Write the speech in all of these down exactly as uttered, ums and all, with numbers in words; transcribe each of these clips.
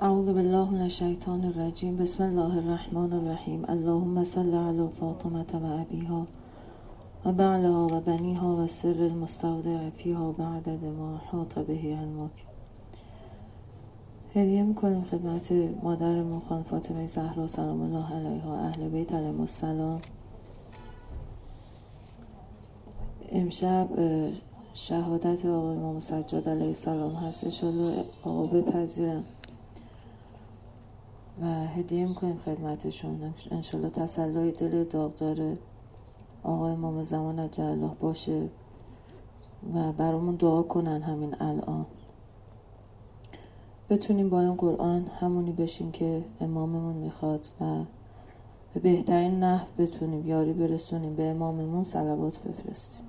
اعوذ بالله من الشیطان الرجیم. بسم الله الرحمن الرحیم. اللهم صل علی فاطمه و ابیها و بعلها و بنیها و سر المستودع فیها بعدد ما احاط به علمک. هدیه میکنیم خدمت مادرمون خانم فاطمه زهرا سلام الله علیها، اهل بیت علیهم السلام. امشب شهادت آقای امام سجاد علیه السلام هست، انشالله آقا بپذیرم و هدیه میکنیم خدمتشون. انشالله تسلای دل داغدار آقای امام زمان عجل الله باشه و برامون دعا کنن همین الان، بتونیم با این قرآن همونی بشیم که اماممون میخواد و به بهترین نحو بتونیم یاری برسونیم به اماممون، صلوات بفرستیم.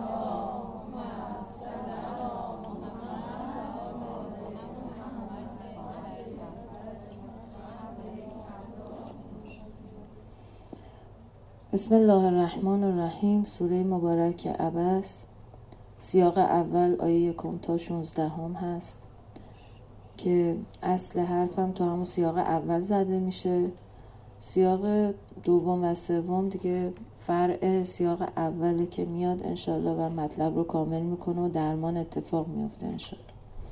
بسم الله الرحمن الرحیم. سوره مبارک عبس، سیاق اول آیه یکم تا شانزدهم هست که اصل حرفم تو همون سیاق اول زده میشه. سیاق دوم و سوم دیگه فرع سیاق اوله که میاد انشالله و مطلب رو کامل میکنه و درمان اتفاق میفته انشالله.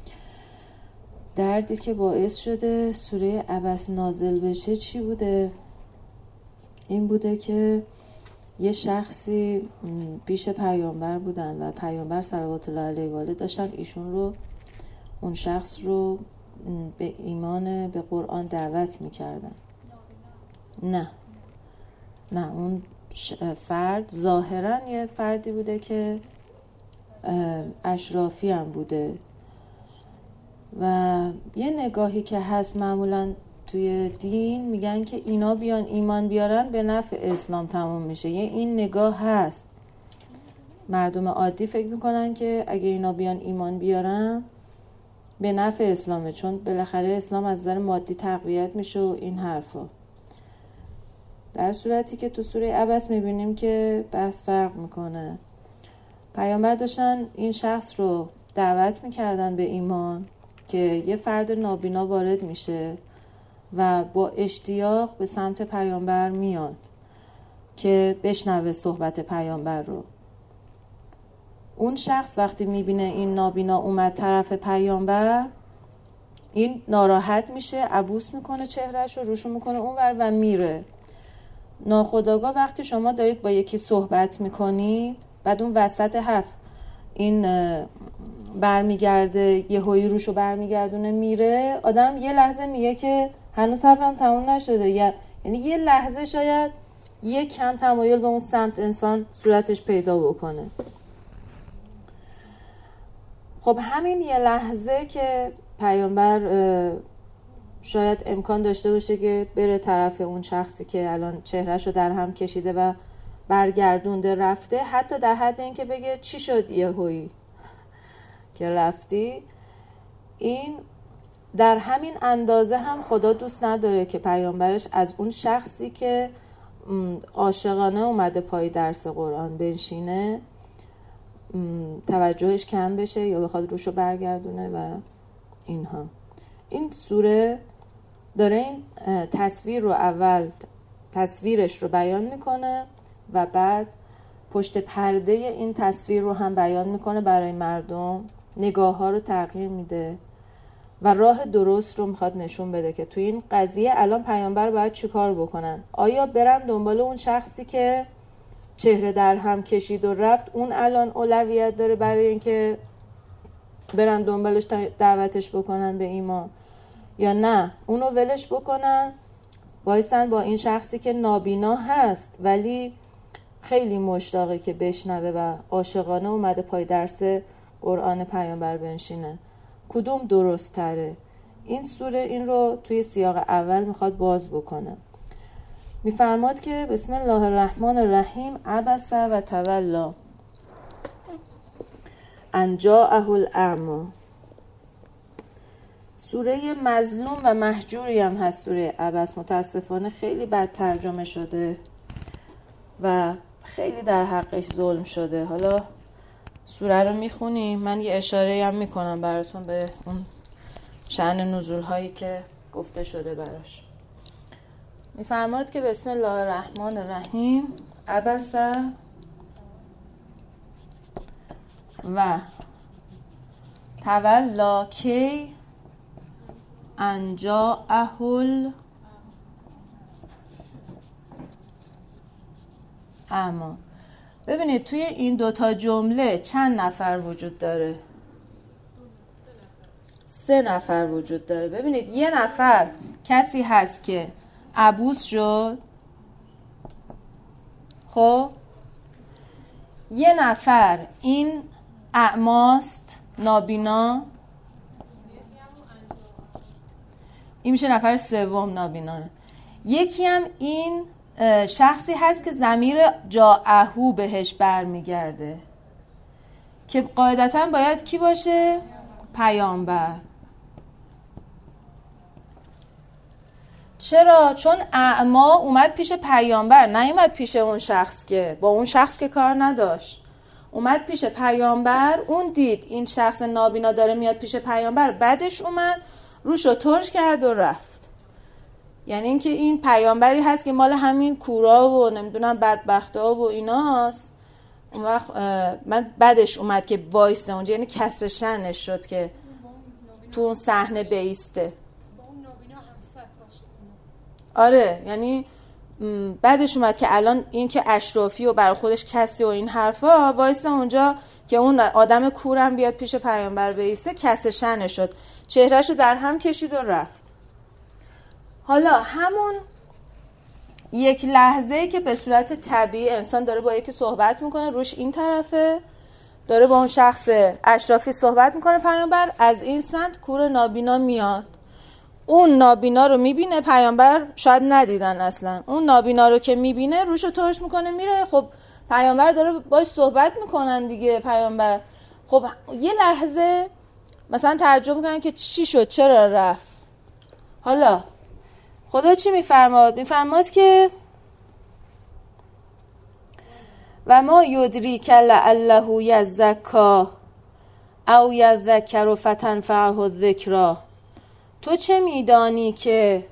دردی که باعث شده سوره عبس نازل بشه چی بوده؟ این بوده که یه شخصی پیش پیامبر بودن و پیامبر صلوات الله علیه و آله داشتن ایشون رو، اون شخص رو به ایمان به قرآن دعوت میکردن. نه نه اون فرد ظاهرا یه فردی بوده که اشرافی هم بوده و یه نگاهی که هست معمولاً توی دین میگن که اینا بیان ایمان بیارن به نفع اسلام تموم میشه. یه این نگاه هست، مردم عادی فکر میکنن که اگه اینا بیان ایمان بیارن به نفع اسلامه، چون بالاخره اسلام از نظر مادی تقویت میشه و این حرفا. در صورتی که تو سوره عبس میبینیم که بحث فرق میکنه. پیامبر داشتن این شخص رو دعوت میکردن به ایمان که یه فرد نابینا وارد میشه و با اشتیاق به سمت پیامبر میاد که بشنوه صحبت پیامبر رو. اون شخص وقتی میبینه این نابینا اومد طرف پیامبر، این ناراحت میشه، عبوس میکنه چهرهش رو، روشو میکنه اونور و میره. ناخودآگاه وقتی شما دارید با یکی صحبت میکنید، بعد اون وسط حرف این برمیگرده یهویی روشو برمیگردونه میره، آدم یه لحظه میگه که هنوز حرفم تموم نشده. یعنی یه لحظه شاید یه کم تمایل به اون سمت انسان صورتش پیدا بکنه. خب همین یه لحظه که پیامبر شاید امکان داشته باشه که بره طرف اون شخصی که الان چهرهشو در هم کشیده و برگردونده رفته، حتی در حد این که بگه چی شد یهویی که رفتی، این در همین اندازه هم خدا دوست نداره که پیامبرش از اون شخصی که عاشقانه اومده پای درس قرآن بنشینه توجهش کم بشه یا بخواد روشو برگردونه و اینها. این سوره داره این تصویر رو اول تصویرش رو بیان میکنه و بعد پشت پرده این تصویر رو هم بیان میکنه برای مردم، نگاه ها رو تغییر میده و راه درست رو میخواد نشون بده که توی این قضیه الان پیامبر باید چی کار بکنن. آیا برن دنبال اون شخصی که چهره در هم کشید و رفت، اون الان اولویت داره برای اینکه برن دنبالش دعوتش بکنن به ایمان، یا نه اونو ولش بکنن بایستن با این شخصی که نابینا هست ولی خیلی مشتاقه که بشنوه و عاشقانه اومده پای درس قرآن پیامبر بنشینه؟ کدوم درست تره؟ این سوره این رو توی سیاق اول میخواد باز بکنه. میفرماد که بسم الله الرحمن الرحیم. عبس و تولا ان جاءه الاعمی. سوره مظلوم و محجوری هم هست سوره عبس. متاسفانه خیلی بد ترجمه شده و خیلی در حقش ظلم شده. حالا سوره رو میخونیم، من یه اشاره هم میکنم براتون به اون شأن نزول هایی که گفته شده براش. میفرماد که بسم الله الرحمن الرحیم عبس و تولا کی انجا اهل اما. ببینید توی این دوتا جمله چند نفر وجود داره؟ سه نفر وجود داره. ببینید یه نفر کسی هست که عبوس شد، خب یه نفر این اعماست، نابینا، این میشه نفر سوم نابینا. یکی هم این شخصی هست که ضمیر جاءهو بهش برمیگرده که قاعدتاً باید کی باشه؟ پیامبر. چرا؟ چون اعما اومد پیش پیامبر، نیومد پیش اون شخص، که با اون شخص که کار نداشت، اومد پیش پیامبر. اون دید این شخص نابینا داره میاد پیش پیامبر، بعدش اومد روشو ترش کرد و رفت. یعنی اینکه این پیامبری هست که مال همین کورا و نمیدونم بدبختا و ایناست. اون وقت من بعدش اومد که وایسته اونجا، یعنی کسر شأنش شد که تو اون صحنه بیسته. آره، یعنی بعدش اومد که الان این که اشرافی و برای خودش کسی و این حرفا، وایسته اونجا که اون آدم کورم بیاد پیش پیامبر بیسته، کسر شأنش شد، چهرهشو در هم کشید و رفت. حالا همون یک لحظه‌ای که به صورت طبیعی انسان داره با یکی صحبت میکنه، روش این طرفه داره با اون شخص اشرافی صحبت میکنه پیامبر، از این سمت کور نابینا میاد. اون نابینا رو میبینه، پیامبر شاید ندیدن اصلا، اون نابینا رو که میبینه روشو ترش میکنه میره. خب پیامبر داره باش صحبت میکنن دیگه. پیامبر خب یه لحظه مثلا تعجب میکنن که چی شد، چرا رفت. حالا خدا چی میفرماد؟ میفرماد که و ما یدریک لعله یزکا او یذکر فتنفعه الذکری. تو چه میدانی که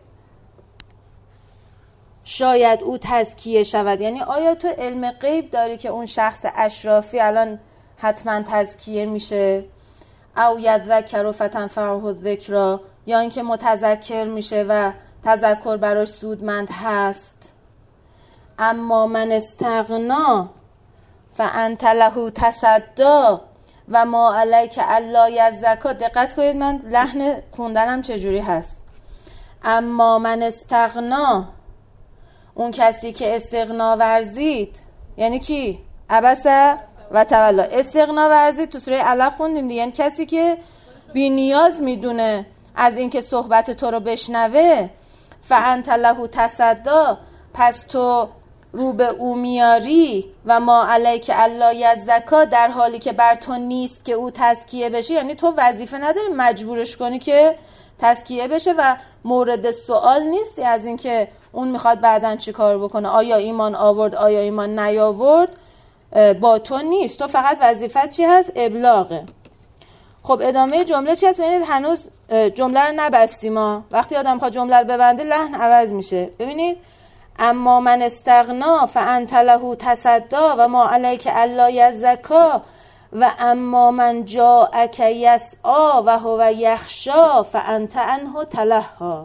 شاید او تزکیه شود؟ یعنی آیا تو علم غیب داری که اون شخص اشرافی الان حتما تزکیه میشه؟ او یذکر فتنفعه الذکری، یا اینکه متذکر میشه و تذکر براش سودمند هست. اما من استغنا فانت له تصدی و ما علیک الا یزکا. دقت کنید من لحن خوندنم چجوری هست. اما من استغنا، اون کسی که استغنا ورزید، یعنی کی؟ عبس و تولا. استغنا ورزید تو سوره علق خوندیم دیگه، یعنی کسی که بی نیاز میدونه از اینکه صحبت تو رو بشنوه. فانت له تصدی، پس تو رو به او میاری. و ما علیک الا یزکا، در حالی که بر تو نیست که او تزکیه بشه. یعنی تو وظیفه نداری مجبورش کنی که تزکیه بشه و مورد سوال نیستی از اینکه اون میخواد بعدن چی کار بکنه، آیا ایمان آورد آیا ایمان نیاورد، با تو نیست. تو فقط وظیفت چی هست؟ ابلاغه. خب ادامه جمله چی هست؟ ببینید هنوز جمله رو نبستیم ما. وقتی آدم خواهد جمله رو ببنده لحن عوض میشه. ببینید اما من استغنا فانت له تصدی و ما علیک الا یزکا و اما من جاءک یسعی و هو یخشی فانت عنه تلهی.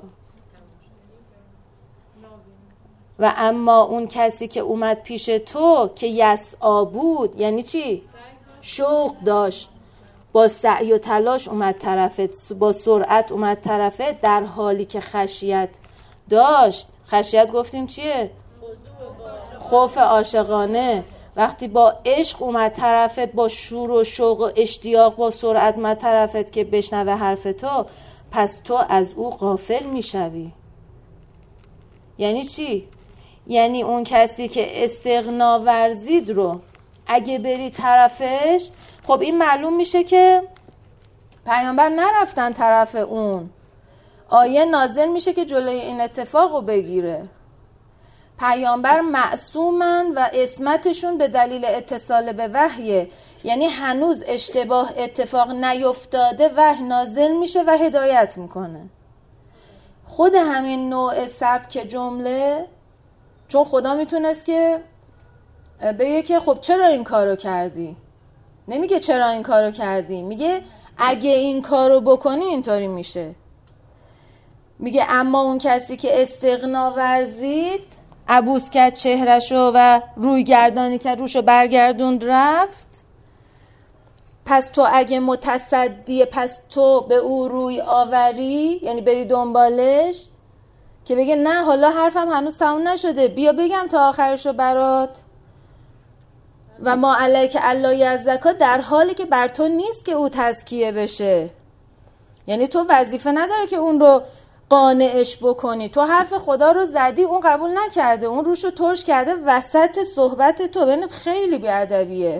و اما اون کسی که اومد پیش تو که یسعی بود، یعنی چی؟ شوق داشت، با سعی و تلاش اومد طرفت، با سرعت اومد طرفت، در حالی که خشیت داشت. خشیت گفتیم چیه؟ خوف عاشقانه. وقتی با عشق اومد طرفت، با شور و شوق و اشتیاق با سرعت اومد طرفت که بشنوه حرف تو، پس تو از او غافل میشوی. یعنی چی؟ یعنی اون کسی که استغنا ورزید رو اگه بری طرفش، خب این معلوم میشه که پیامبر نرفتن طرف اون. آیه نازل میشه که جلوی این اتفاق رو بگیره. پیامبر معصومن و عصمتشون به دلیل اتصال به وحیه، یعنی هنوز اشتباه اتفاق نیفتاده، وحی نازل میشه و هدایت میکنه. خود همین نوع سبک جمله، چون خدا میتونست که بگه که خب چرا این کارو کردی، نمیگه چرا این کارو کردی، میگه اگه این کارو بکنی اینطوری میشه. میگه اما اون کسی که استغنا ورزید، عبوس کرد چهرشو و روی گردانی که روشو برگردوند رفت، پس تو اگه متصدی، پس تو به او روی آوری، یعنی بری دنبالش، که بگه نه حالا حرفم هنوز تموم نشده، بیا بگم تا آخرشو برات. و ما علیک الا یزدکا، در حالی که بر تو نیست که او تزکیه بشه، یعنی تو وظیفه نداره که اون رو قانعش بکنی. تو حرف خدا رو زدی، اون قبول نکرده، اون روشو ترش کرده وسط صحبت تو. ببینید خیلی بی‌ادبیه.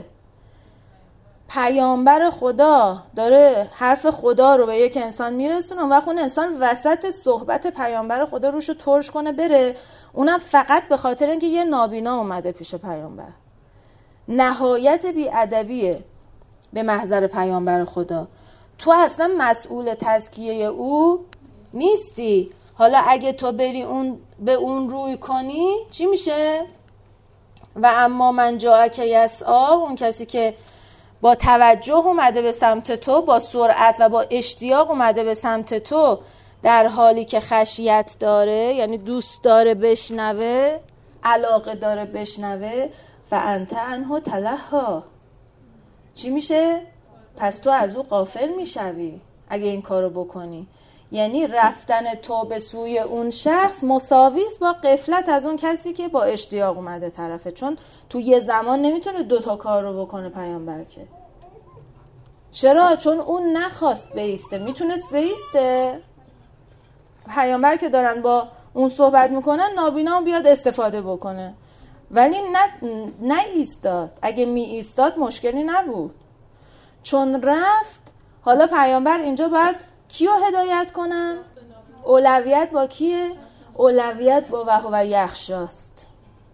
پیامبر خدا داره حرف خدا رو به یک انسان میرسونه، اون وقت اون انسان وسط صحبت پیامبر خدا روشو ترش کنه بره، اونم فقط به خاطر اینکه یه نابینا اومده پیش پیامبر. نهایت بی‌ادبیه به محضر پیامبر خدا. تو اصلا مسئول تزکیه او نیستی. حالا اگه تو بری اون به اون روی کنی چی میشه؟ و اما من جاءک یسعی، اون کسی که با توجه اومده به سمت تو، با سرعت و با اشتیاق اومده به سمت تو، در حالی که خشیت داره، یعنی دوست داره بشنوه، علاقه داره بشنوه، فانت عنه تلهی، چی میشه؟ پس تو از او غافل میشوی اگه این کارو بکنی. یعنی رفتن تو به سوی اون شخص مساویست با غفلت از اون کسی که با اشتیاق اومده طرفه، چون تو یه زمان نمیتونه دوتا کار رو بکنه پیامبر که. چرا؟ چون اون نخواست بیسته، میتونست بیسته. پیامبر که دارن با اون صحبت میکنن، نابینا بیاد استفاده بکنه، ولی نه نه ایستاد. اگه می ایستاد مشکلی نبود، چون رفت. حالا پیامبر اینجا باید کیو هدایت کنن؟ اولویت با کیه؟ اولویت با وهو و یخشاست.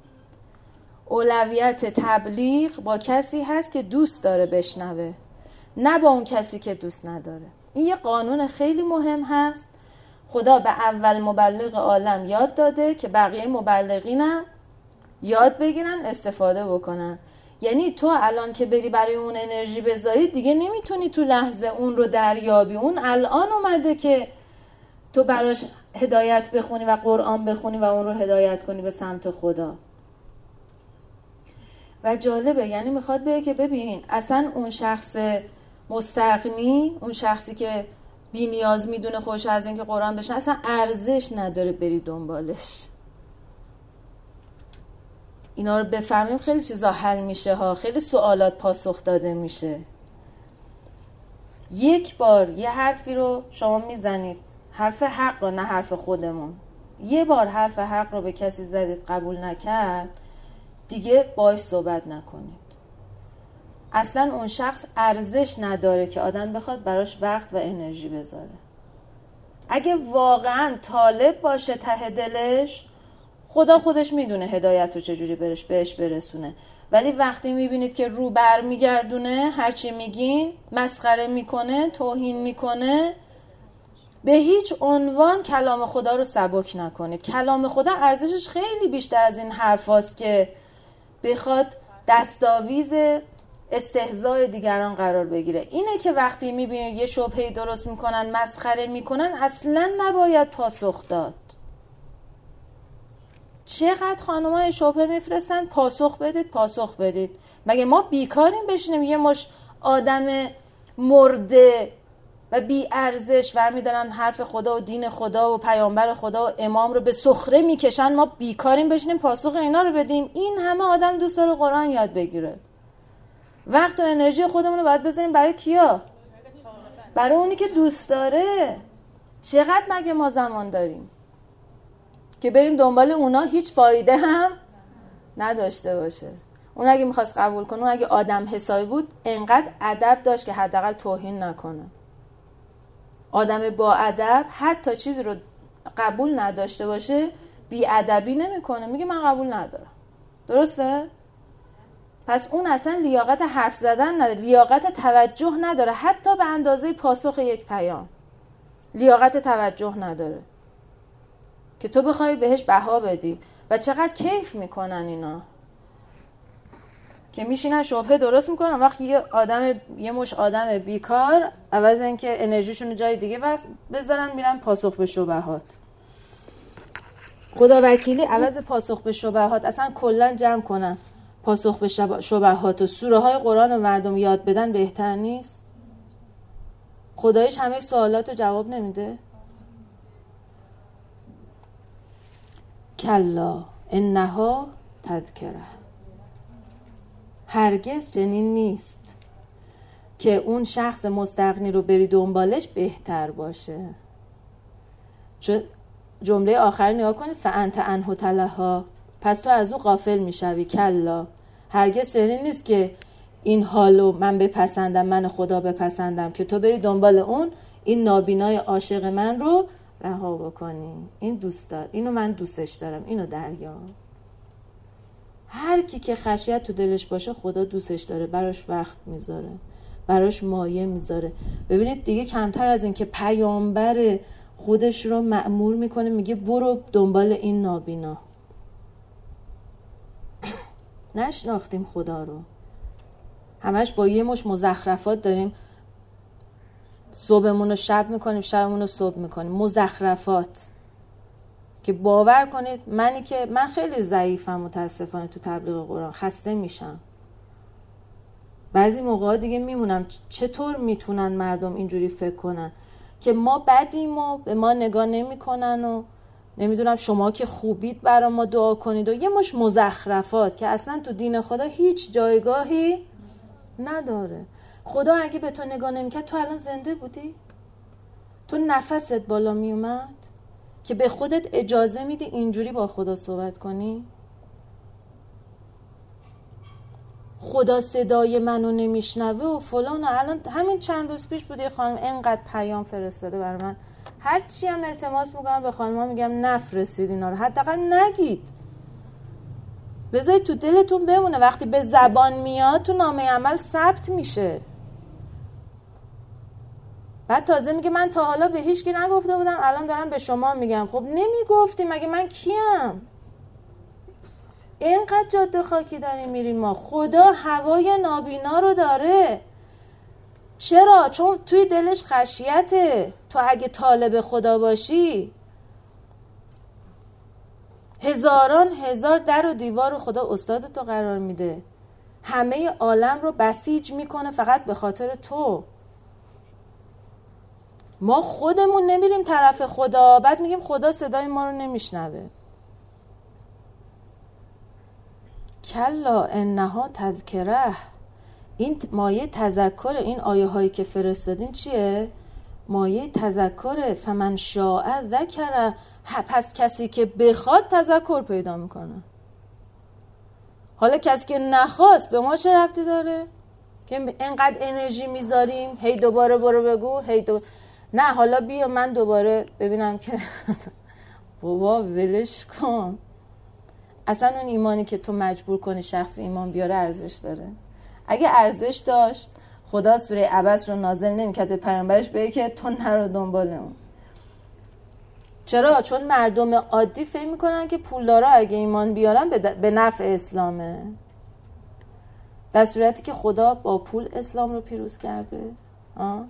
اولویت تبلیغ با کسی هست که دوست داره بشنوه، نه با اون کسی که دوست نداره. این یه قانون خیلی مهم هست. خدا به اول مبلغ عالم یاد داده که بقیه مبلغینم یاد بگیرن، استفاده بکنن. یعنی تو الان که بری برای اون انرژی بذاری، دیگه نمیتونی تو لحظه اون رو دریابی. اون الان اومده که تو براش هدایت بخونی و قرآن بخونی و اون رو هدایت کنی به سمت خدا. و جالبه، یعنی میخواد بگه که ببین اصلا اون شخص مستغنی، اون شخصی که بی نیاز میدونه خوش از این که قرآن بشن، اصلا ارزش نداره بری دنبالش. اینا رو بفهمیم خیلی چیزا حل میشه ها، خیلی سوالات پاسخ داده میشه. یک بار یه حرفی رو شما میزنید، حرف حق، نه حرف خودمون، یه بار حرف حق رو به کسی زدید قبول نکرد، دیگه باهاش صحبت نکنید. اصلا اون شخص ارزش نداره که آدم بخواد براش وقت و انرژی بذاره. اگه واقعا طالب باشه ته دلش، خدا خودش میدونه هدایت رو چجوری برش بهش برسونه. ولی وقتی میبینید که رو بر میگردونه، هرچی میگین مسخره میکنه، توهین میکنه، به هیچ عنوان کلام خدا رو سبک نکنید. کلام خدا ارزشش خیلی بیشتر از این حرفاست که بخواد دستاویز استهزاء دیگران قرار بگیره. اینه که وقتی میبینید یه شبهه‌ای درست میکنن، مسخره میکنن، اصلا نباید پاسخ داد. چقدر خانم‌های شبهه میفرستن، پاسخ بدید پاسخ بدید. مگه ما بیکاریم بشینیم یه مش آدم مرده و بی ارزش و میدارن حرف خدا و دین خدا و پیامبر خدا و امام رو به سخره میکشن، ما بیکاریم بشینیم پاسخ اینا رو بدیم؟ این همه آدم دوست داره قرآن یاد بگیره. وقت و انرژی خودمون رو باید بذاریم برای کیا؟ برای اونی که دوست داره. چقدر مگه ما زمان داریم که بریم دنبال اونا هیچ فایده هم نداشته باشه؟ اون اگه میخواست قبول کنه، اون اگه آدم حسابی بود، انقدر ادب داشت که حداقل توهین نکنه. آدم با ادب حتی چیزی رو قبول نداشته باشه، بی ادبی نمیکنه، میگه من قبول ندارم. درسته؟ پس اون اصلا لیاقت حرف زدن نداره، لیاقت توجه نداره، حتی به اندازه پاسخ یک پیام لیاقت توجه نداره. که تو بخوای بهش بها بدی. و چقدر کیف میکنن اینا که میشینن شبهه درست میکنن، وقتی یه آدم یه مش آدم بیکار عوض اینکه انرژیشون رو جای دیگه بذارن میرن پاسخ به شبهات. خدا وکیلی عوض پاسخ به شبهات اصلا کلا جمع کنن پاسخ به شبهات و سوره های قرآن و مردم یاد بدن بهتر نیست؟ خدایش همه سوالات رو جواب نمیده؟ کلا انها تذکره، هرگز چنین نیست که اون شخص مستغنی رو بری دنبالش بهتر باشه. چون جمله آخر نگاه کنید، فانت عنه تلها، پس تو از او غافل میشوی. کلا، هرگز چنین نیست که این حالو من بپسندم، من خدا بپسندم که تو بری دنبال اون این نابینای عاشق من رو رها بکنی. این دوست دار، اینو من دوستش دارم، اینو دریا. هر کی که خشیت تو دلش باشه خدا دوستش داره، براش وقت میذاره، براش مایه میذاره. ببینید دیگه کمتر از این که پیامبر خودش رو مأمور میکنه میگه برو دنبال این نابینا. نشناختیم خدا رو، همش با یه مش مزخرفات داریم صبحمون رو شب میکنیم، شبمون رو صبح میکنیم. مزخرفات که باور کنید منی که من خیلی ضعیفم متاسفانه تو تبلیغ قرآن، خسته میشم بعضی موقعا دیگه میمونم چطور میتونن مردم اینجوری فکر کنن که ما بدیم و به ما نگاه نمی کنن و نمیدونم شما که خوبید برا ما دعا کنید و یه مش مزخرفات که اصلا تو دین خدا هیچ جایگاهی نداره. خدا اگه به تو نگاه نمیکرد تو الان زنده بودی؟ تو نفست بالا میومد که به خودت اجازه میدی اینجوری با خدا صحبت کنی؟ خدا صدای منو نمیشنوه و فلان. و الان همین چند روز پیش بوده خانم اینقدر پیام فرستاده برای من، هر چی هم التماس میکنم به خانم‌ها میگم نفرستید اینا رو، حداقل نگید، بذارید تو دلتون بمونه، وقتی به زبان میاد تو نامه عمل ثبت میشه. بعد تازه میگه من تا حالا به هیچ کی نگفته بودم، الان دارم به شما میگم. خب نمیگفتی مگه من کیم؟ اینقدر جاده خاکی داریم میریم ما. خدا هوای نابینا رو داره. چرا؟ چون توی دلش خشیته. تو اگه طالب خدا باشی هزاران هزار در و دیوار رو خدا استاد تو قرار میده، همه عالم رو بسیج میکنه فقط به خاطر تو. ما خودمون نمیریم طرف خدا، بعد میگیم خدا صدای ما رو نمیشنوه. کلا انها تذکره، این مایه تذکر. این آیه هایی که فرستادین چیه؟ مایه تذکره. فمن شاء ذکره، پس کسی که بخواد تذکر پیدا میکنه. حالا کسی که نخواست به ما چه ربطی داره که اینقدر انرژی میذاریم هی دوباره برو بگو هی دوباره. نه حالا بیا من دوباره ببینم که بابا ولش کن. اصلا اون ایمانی که تو مجبور کنی شخص ایمان بیاره ارزش داره؟ اگه ارزش داشت خدا سوره عبس رو نازل نمی‌کرد به پیامبرش بگه که تو نرو دنبال اون. چرا؟ چون مردم عادی فکر میکنن که پولدارا اگه ایمان بیارن به نفع اسلامه، در صورتی که خدا با پول اسلام رو پیروز کرده. آه؟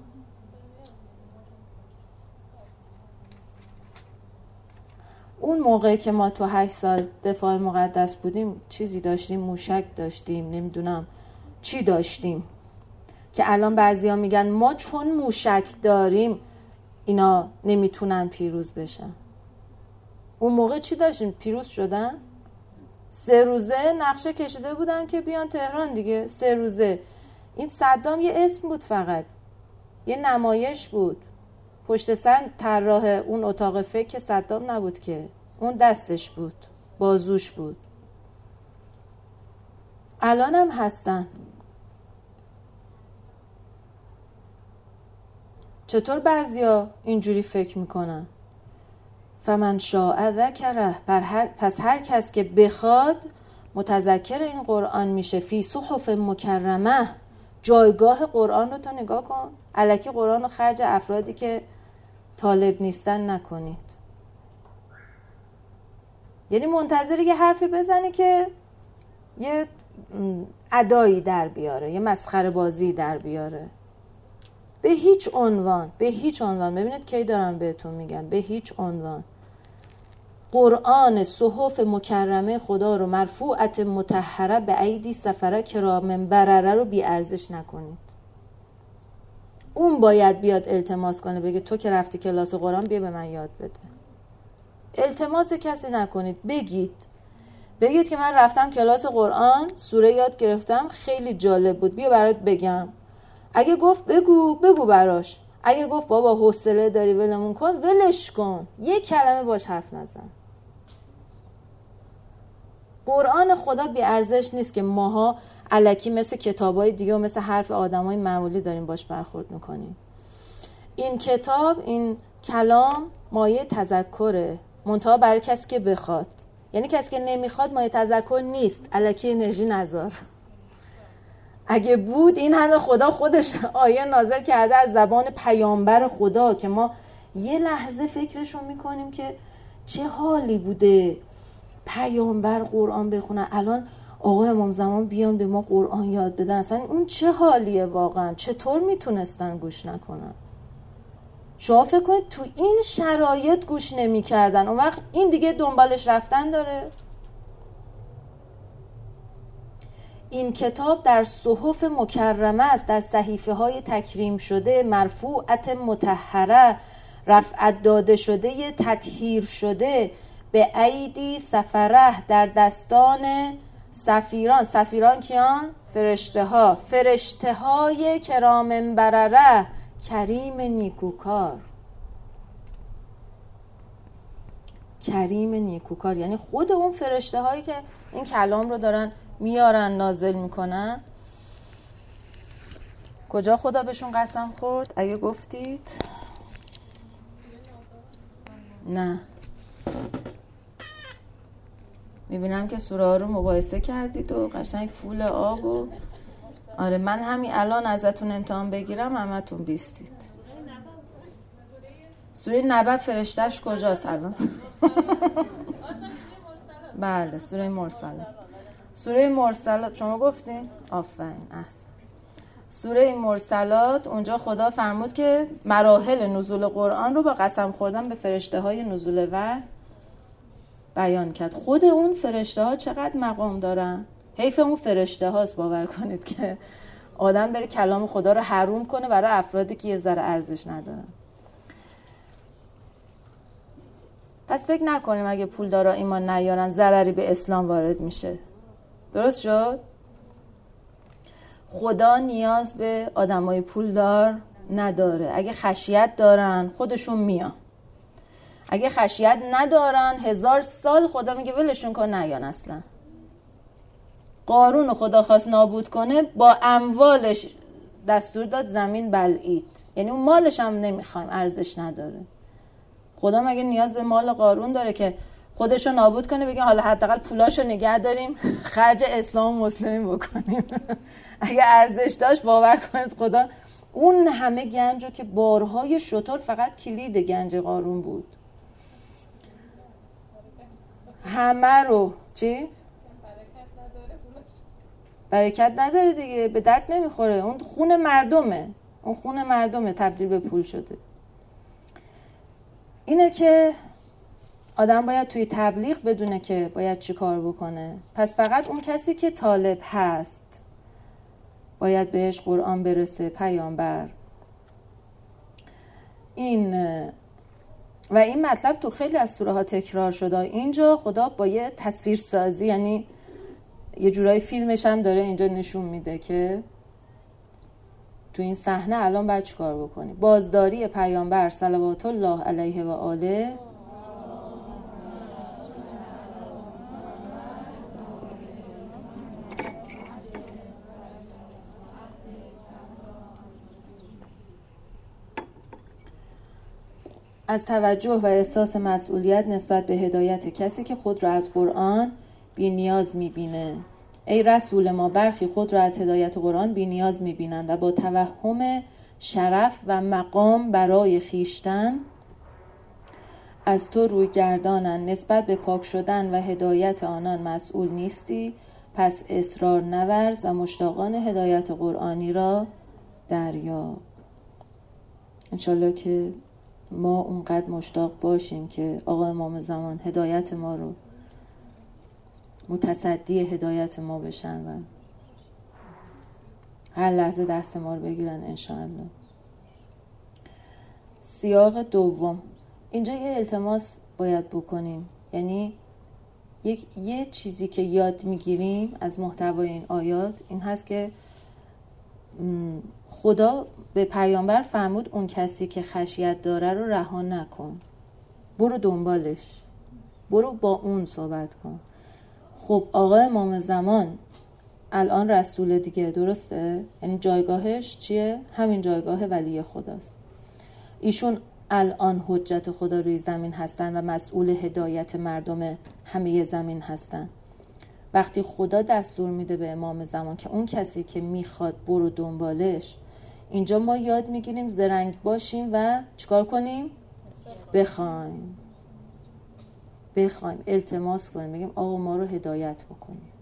اون موقعی که ما تو هشت سال دفاع مقدس بودیم چیزی داشتیم، موشک داشتیم، نمیدونم چی داشتیم، که الان بعضیا میگن ما چون موشک داریم اینا نمیتونن پیروز بشن. اون موقع چی داشتیم؟ پیروز شدن؟ سه روزه نقشه کشیده بودن که بیان تهران دیگه. سه روزه. این صدام یه اسم بود، فقط یه نمایش بود. پشت سر طراح اون اتاق فکر صدام نبود که، اون دستش بود، بازوش بود. الان هم هستن. چطور بعضیا اینجوری فکر میکنن؟ فمن شاء ذکره، پس هر کس که بخواد متذکر این قرآن میشه. فی صحف مکرمه، جایگاه قرآن رو تو نگاه کن. الکی قرآن رو خرج افرادی که طالب نیستن نکنید. یعنی منتظر یه حرفی بزنی که یه ادایی در بیاره، یه مسخره بازی در بیاره. به هیچ عنوان، به هیچ عنوان، ببینید کی دارم بهتون میگم، به هیچ عنوان قرآن صحف مکرمه خدا رو مرفوعت مطهره به ایدی سفره کرام برره رو بی ارزش نکنید. اون باید بیاد التماس کنه بگه تو که رفتی کلاس قرآن بیا به من یاد بده. التماس کسی نکنید، بگید بگید که من رفتم کلاس قرآن، سوره یاد گرفتم، خیلی جالب بود، بیا برات بگم. اگه گفت بگو بگو براش، اگه گفت بابا حوصله داری ولمون کن، ولش کن، یک کلمه باش حرف نزن. قرآن خدا بی ارزش نیست که ماها الکی مثل کتابای دیگه و مثل حرف آدمای معمولی داریم باش برخورد میکنیم. این کتاب، این کلام مایه تذکره، منتها برای کسی که بخواد. یعنی کسی که نمیخواد مایه تذکر نیست، الکی انرژی نذار. اگه بود این همه خدا خودش آیه نازل کرده از زبان پیامبر خدا که ما یه لحظه فکرشو میکنیم که چه حالی بوده پیامبر قرآن بخونن، الان آقای امام زمان بیان به ما قرآن یاد بدن، اصلا اون چه حالیه واقعا، چطور میتونستن گوش نکنن؟ شما فکر کنید تو این شرایط گوش نمی کردن، اون وقت این دیگه دنبالش رفتن داره؟ این کتاب در صحف مکرمه است، در صحیفه های تکریم شده، مرفوعت مطهره، رفعت داده شده، تطهیر شده، به ایدی سفره، در دستان سفیران. سفیران کیان؟ فرشته ها، فرشته های کرام برره، کریم نیکوکار. کریم نیکوکار یعنی خود اون فرشته هایی که این کلام رو دارن میارن نازل میکنن. کجا خدا بهشون قسم خورد؟ اگه گفتید نه، میبینم که سوره ها رو مقایسه کردید و قشنگ فول آب و آره، من همین الان ازتون امتحان بگیرم همتون بیستید. سوره نبأ فرشتهش کجاست الان؟ بله سوره مرسلات. سوره مرسلات شما گفتین؟ آفرین احسن. سوره مرسلات اونجا خدا فرمود که مراحل نزول قرآن رو با قسم خوردن به فرشته های نزول وحی بیان کرد. خود اون فرشته ها چقدر مقام دارن؟ حیف اون فرشته هاست باور کنید که آدم بره کلام خدا رو حروم کنه برای افرادی که یه ذره ارزش ندارن. پس فکر نکنیم اگه پولدارا ایمان نیارن ضرری به اسلام وارد میشه. درست شد؟ خدا نیاز به آدمای پولدار نداره. اگه خشیت دارن خودشون میان، اگه خشیت ندارن هزار سال خدا میگه ولشون کن نیان. اصلا قارون خدا خواست نابود کنه با اموالش دستور داد زمین بلعید، یعنی اون مالش هم نمیخوایم، ارزش نداره. خدا مگه نیاز به مال قارون داره که خودشو نابود کنه بگه حالا حداقل پولاشو نگه داریم خرج اسلام و مسلمین بکنیم؟ اگه ارزش داشت باور کنید خدا اون همه گنج رو که بارهای شتر فقط کلید گنج قارون بود، همه رو چی؟ برکت نداره دیگه، به درد نمیخوره. اون خون مردمه، اون خون مردمه تبدیل به پول شده. اینه که آدم باید توی تبلیغ بدونه که باید چی کار بکنه. پس فقط اون کسی که طالب هست باید بهش قرآن برسه، پیامبر. این و این مطلب تو خیلی از سوره ها تکرار شده. اینجا خدا با یه تصویر سازی، یعنی یه جورای فیلمش هم داره اینجا نشون میده که تو این صحنه الان باید چی کار بکنی. بازداری پیامبر صلوات الله علیه و آله از توجه و احساس مسئولیت نسبت به هدایت کسی که خود را از قرآن بی نیاز میبینه. ای رسول ما، برخی خود را از هدایت قرآن بی نیاز میبینند و با توهم شرف و مقام برای خیشتن از تو روی گردانن، نسبت به پاک شدن و هدایت آنان مسئول نیستی، پس اصرار نورز و مشتاقان هدایت قرآنی را دریاب. انشالله که ما اونقدر مشتاق باشیم که آقا امام زمان هدایت ما رو متصدی هدایت ما بشن و هر لحظه دست ما رو بگیرن انشاءالله. سیاق دوم، اینجا یه التماس باید بکنیم، یعنی یک یه چیزی که یاد میگیریم از محتوای این آیات این هست که خدا به پیامبر فرمود اون کسی که خشیت داره رو رها نکن، برو دنبالش، برو با اون صحبت کن. خب آقا امام زمان الان رسول دیگه، درسته؟ یعنی جایگاهش چیه؟ همین جایگاه ولی خداست. ایشون الان حجت خدا روی زمین هستن و مسئول هدایت مردم همه زمین هستن. وقتی خدا دستور میده به امام زمان که اون کسی که میخواد برو دنبالش، اینجا ما یاد میگیریم زرنگ باشیم و چیکار کنیم؟ بخوایم بخوایم التماس کنیم، بگیم آقا ما رو هدایت بکنید،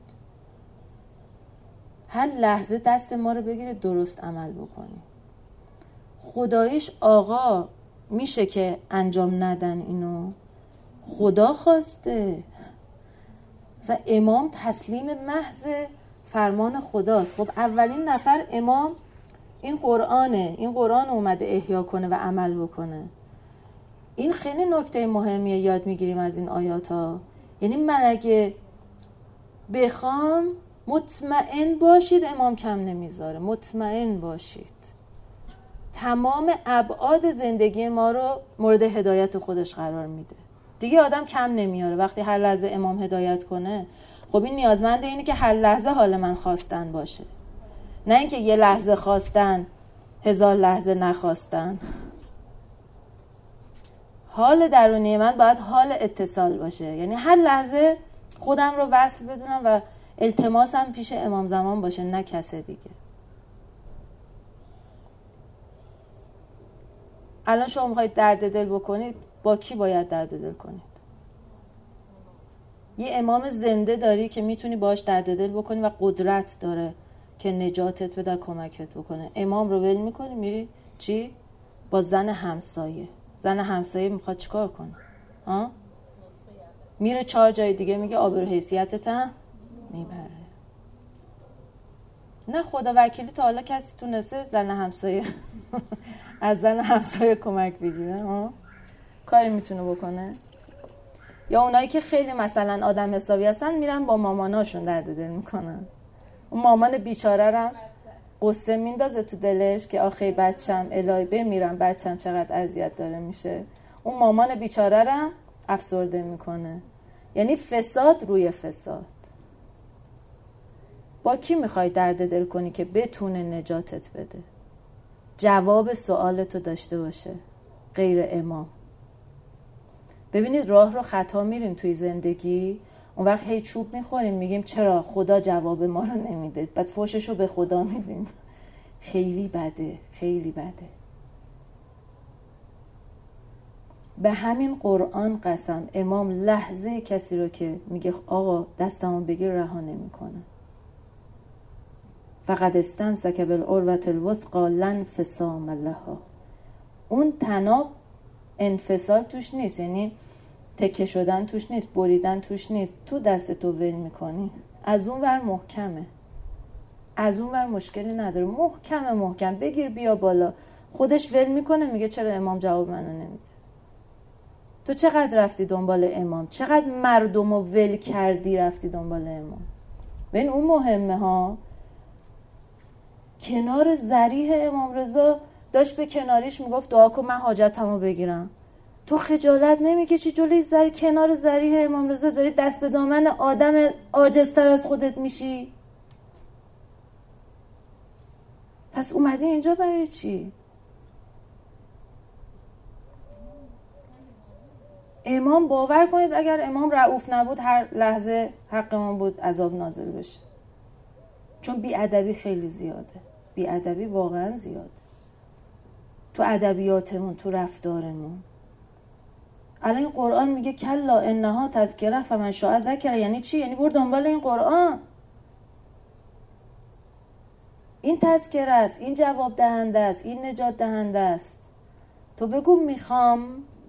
هر لحظه دست ما رو بگیره درست عمل بکنیم. خداییش آقا میشه که انجام ندن اینو، خدا خواسته. مثلا امام تسلیم محض فرمان خداست. خب اولین نفر امام این قرآنه، این قرآن اومده احیا کنه و عمل بکنه. این خیلی نکته مهمیه یاد میگیریم از این آیات ها. یعنی من اگه بخوام مطمئن باشید امام کم نمیذاره، مطمئن باشید تمام ابعاد زندگی ما رو مورد هدایت خودش قرار میده. دیگه آدم کم نمیاره وقتی هر لحظه امام هدایت کنه. خب این نیازمنده اینه که هر لحظه حال من خواستن باشه، نه اینکه یه لحظه خواستن هزار لحظه نخواستن. حال درونی من باید حال اتصال باشه، یعنی هر لحظه خودم رو وصل بدونم و التماسم پیش امام زمان باشه، نه کس دیگه. الان شما میخواید درد دل بکنید، با کی باید درد دل کنید؟ یه امام زنده داری که میتونی باش درد دل بکنی و قدرت داره که نجاتت بده، کمکت بکنه. امام رو ول میکنی میری چی؟ با زن همسایه. زن همسایه میخواد چیکار کنه؟ ها؟ میره چهار جای دیگه میگه آبرو حیثیتت هم میبره. نه خدا وکیلی تا حالا کسی تونسته زن همسایه از زن همسایه کمک بگیره؟ ها؟ کاری میتونه بکنه؟ یا اونایی که خیلی مثلا آدم حسابی هستن میرن با ماماناشون درد دل میکنن. اون مامان بیچاره رو قصه میندازه تو دلش که آخه بچم الهی بمیرم، بچم چقدر اذیت داره میشه. اون مامان بیچاره رو افسرده میکنه. یعنی فساد روی فساد. با کی میخوای درد دل کنی که بتونه نجاتت بده؟ جواب سوالتو داشته باشه، غیر امام. ببینید راه رو خطا میریم توی زندگی، اون وقت هی چوب میخوریم میگیم چرا خدا جواب ما رو نمیده، بعد فوشش رو به خدا میدیم. خیلی بده، خیلی بده. به همین قرآن قسم امام لحظه کسی رو که میگه آقا دستمو بگیر رها نمیکنه. فقد استمسک بالعروة الوثقی لا انفصام لها. اون تناب انفصال توش نیست، یعنی تکه شدن توش نیست، بریدن توش نیست. تو دست تو ول میکنی، از اون ور محکمه، از اون ور مشکلی نداره، محکمه، محکم بگیر بیا بالا. خودش ول میکنه میگه چرا امام جواب منو نمیده؟ تو چقدر رفتی دنبال امام؟ چقدر مردم رو ول کردی رفتی دنبال امام؟ ببین اون مهمه ها. کنار ذریح امام رضا داشت به کناریش میگفت دعا کن من حاجتمو بگیرم. تو خجالت نمیکشی جلوی ذریح، کنار ذریح امام رضا داری دست به دامن آدم عاجزتر از خودت میشی؟ پس اومدی اینجا برای چی؟ امام باور کنید اگر امام رؤوف نبود هر لحظه حق امام بود عذاب نازل بشه. چون بی‌ادبی خیلی زیاده، بی‌ادبی واقعا زیاده تو ادبیاتمون، تو رفتارمون. الان قرآن میگه کلا انها تذکره فمن شاء ذکر. یعنی چی؟ یعنی برو دنبال این قرآن. این تذکره است، این جواب دهنده است، این نجات دهنده است. تو بگو میخوام.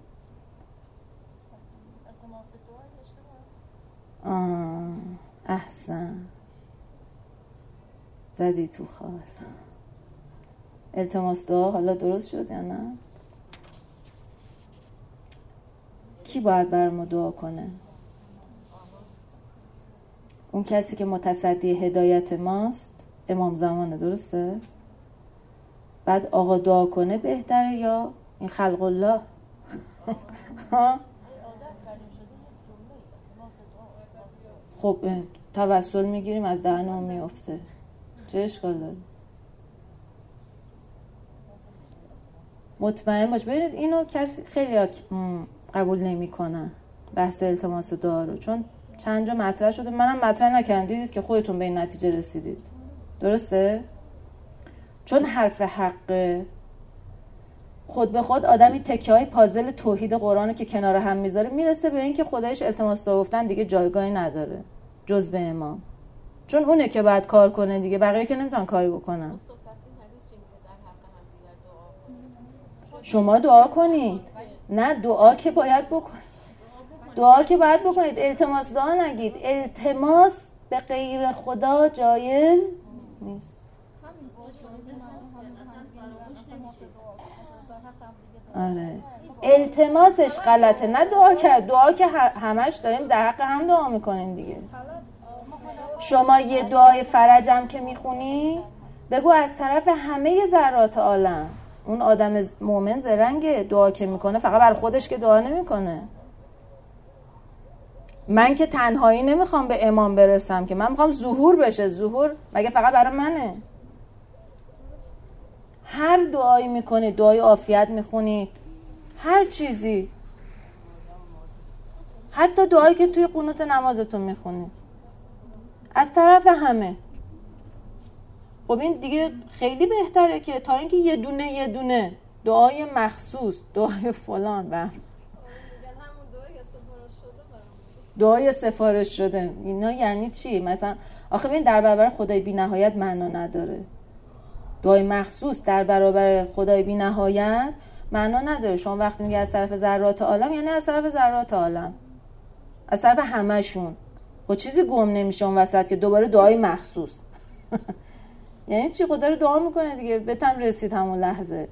آه احسن، زدی تو خال. التماس دعا حالا درست شد یا نه؟ کی باید بر ما دعا کنه؟ اون کسی که متصدی هدایت ماست امام زمانه، درسته؟ بعد آقا دعا کنه بهتره یا این خلق الله؟ خب توسل میگیریم از دهن اون میفته، چه اشکال داره؟ مطمئن باش. ببینید اینو کسی خیلی ها قبول نمی کنن بحث التماس دعا رو، چون چند جا مطرح شده، منم مطرح نکردم، دیدید که خودتون به این نتیجه رسیدید، درسته؟ چون حرف حقه، خود به خود آدمی تکه های پازل توحید قرآن که کنار هم میذاره میرسه به این که خدایش التماس دعا گفتن دیگه جایگاهی نداره جز به امام، چون اونه که باید کار کنه دیگه، بقیه که نمیتونن کاری بکنن. شما دعا کنید، نه دعا که باید بکنید، دعا که باید بکنید، التماس دعا نگید. التماس به غیر خدا جایز نیست. آره التماسش غلطه، نه دعا کرد. دعا که همش داریم در حق هم دعا میکنیم دیگه. شما یه دعای فرجم که میخونی بگو از طرف همه ذرات عالم. اون آدم مومن زرنگه، دعا که میکنه فقط بر خودش که دعا نمیکنه. من که تنهایی نمیخوام به امام برسم، که من میخوام ظهور بشه. ظهور مگه فقط برای منه؟ هر دعایی میکنید، دعای عافیت میخونید، هر چیزی، حتی دعایی که توی قنوت نمازتون میخونید، از طرف همه. خب این دیگه خیلی بهتره که تا اینکه یه دونه یه دونه دعای مخصوص، دعای فلان و دعای سفارش شده، اینا یعنی چی؟ مثلا آخه ببین در برابر خدای بی نهایت معنا نداره. دعای مخصوص در برابر خدای بی نهایت معنا نداره. شما وقتی میگه از طرف ذرات عالم، یعنی از طرف ذرات عالم، از طرف همشون. خب چیزی گم نمیشه اون وسط که دوباره دعای مخصوص. یعنی چی؟ خدا رو دعا میکنه دیگه، بهتم رسید همون لحظه.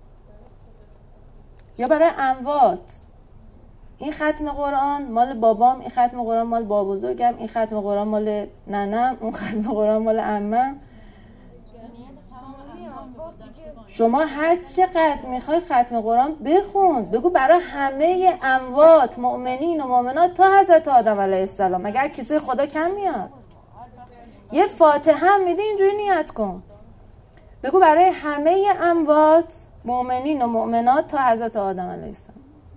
یا برای اموات، این ختم قرآن مال بابام، این ختم قرآن مال بابا بزرگم، این ختم قرآن مال ننم، اون ختم قرآن مال عمم. شما هر چقدر میخوای ختم قرآن بخون، بگو برای همه اموات، مؤمنین و مؤمنات تا حضرت آدم علیه السلام. مگر کیسه خدا کم میاد؟ یه فاتحه هم میدی اینجوری نیت کن، بگو برای همه اموات، مؤمنین و مؤمنات تا حضرت آدم علیه السلام.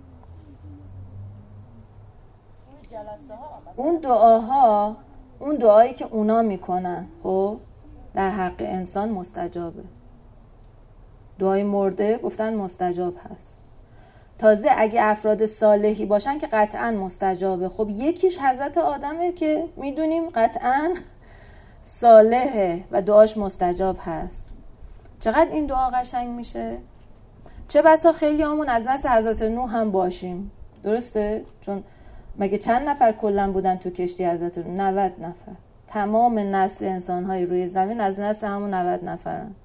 اون دعاها، اون دعایی که اونا میکنن خب در حق انسان مستجابه. دعای مرده گفتن مستجاب هست. تازه اگه افراد صالحی باشن که قطعا مستجابه. خب یکیش حضرت آدمه که میدونیم قطعا صالحه و دعاش مستجاب هست. چقدر این دعا قشنگ میشه. چه بسا خیلی همون از نسل حضرت نوح هم باشیم، درسته؟ چون مگه چند نفر کلن بودن تو کشتی حضرت نوح؟ نود نفر. تمام نسل انسان‌های روی زمین از نسل همون نود نفرن.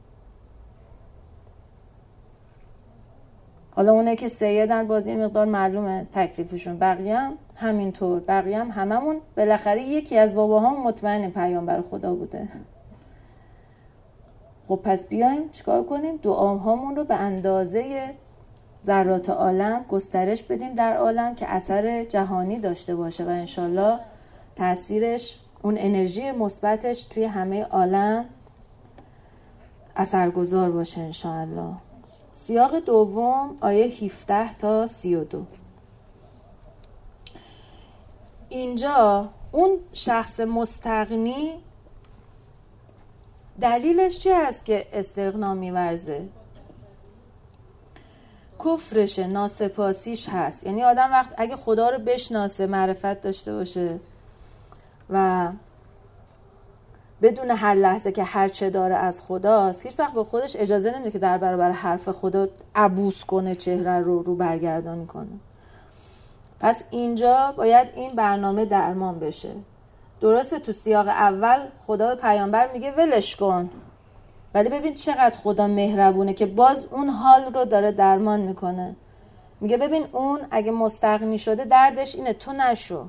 حالا اونه که سیدن باز یه مقدار معلومه تکلیفشون، بقیه هم همینطور، بقیه هم هممون بالاخره یکی از باباها مطمئن پیامبر خدا بوده. خب پس بیایم چیکار کنیم؟ دعاهامون رو به اندازه ذرات عالم گسترش بدیم در عالم که اثر جهانی داشته باشه و انشالله تأثیرش، اون انرژی مثبتش توی همه عالم اثرگذار باشه انشالله. سیاق دوم آیه هفده تا سی و دو. اینجا اون شخص مستغنی دلیلش چی هست که استغنا می‌ورزه؟ کفرشه، ناسپاسیش هست. یعنی آدم وقت اگه خدا رو بشناسه، معرفت داشته باشه و بدون هر لحظه که هر چه داره از خداست، هیچ وقت به خودش اجازه نمیده که در برابر حرف خدا عبوس کنه، چهره رو رو برگردان کنه. پس اینجا باید این برنامه درمان بشه. درسته تو سیاق اول خدا به پیامبر میگه ولش کن، ولی ببین چقدر خدا مهربونه که باز اون حال رو داره درمان میکنه. میگه ببین اون اگه مستغنی شده دردش اینه، تو نشو.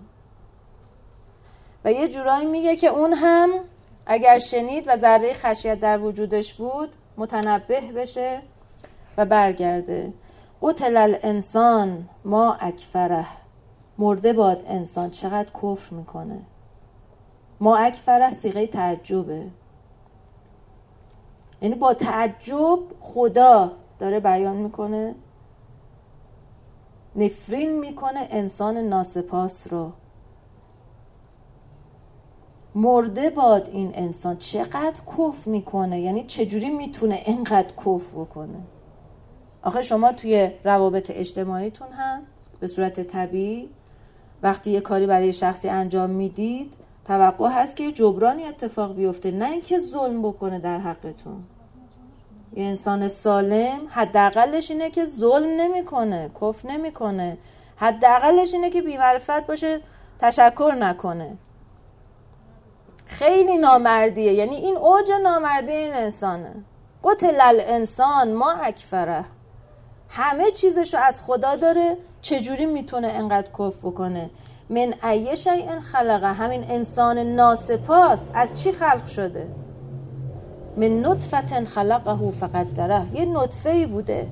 و یه جورایی میگه که اون هم اگر شنید و ذره خشیت در وجودش بود متنبه بشه و برگرده. قتل الانسان ما اکفره، مرده باد انسان چقدر کفر میکنه. ما اکفره صیغه تعجبه، یعنی با تعجب خدا داره بیان میکنه، نفرین میکنه انسان ناسپاس رو. مرده باد این انسان چقدر کفر میکنه، یعنی چجوری میتونه اینقدر کفر بکنه. آخه شما توی روابط اجتماعیتون هم به صورت طبیعی وقتی یه کاری برای شخصی انجام میدید توقع هست که جبرانی اتفاق بیفته، نه اینکه ظلم بکنه در حقتون. یه انسان سالم حداقلش اینه که ظلم نمیکنه، کفر نمیکنه، حداقلش اینه که بی‌معرفت باشه، تشکر نکنه. خیلی نامردیه، یعنی این اوج نامردی این انسانه. قتل الانسان ما اکفره، همه چیزشو از خدا داره، چجوری میتونه انقدر کفر بکنه؟ من ای شیء خلقه، همین انسان ناسپاس از چی خلق شده؟ من نطفه خلقه فقدره، یه نطفه‌ای بوده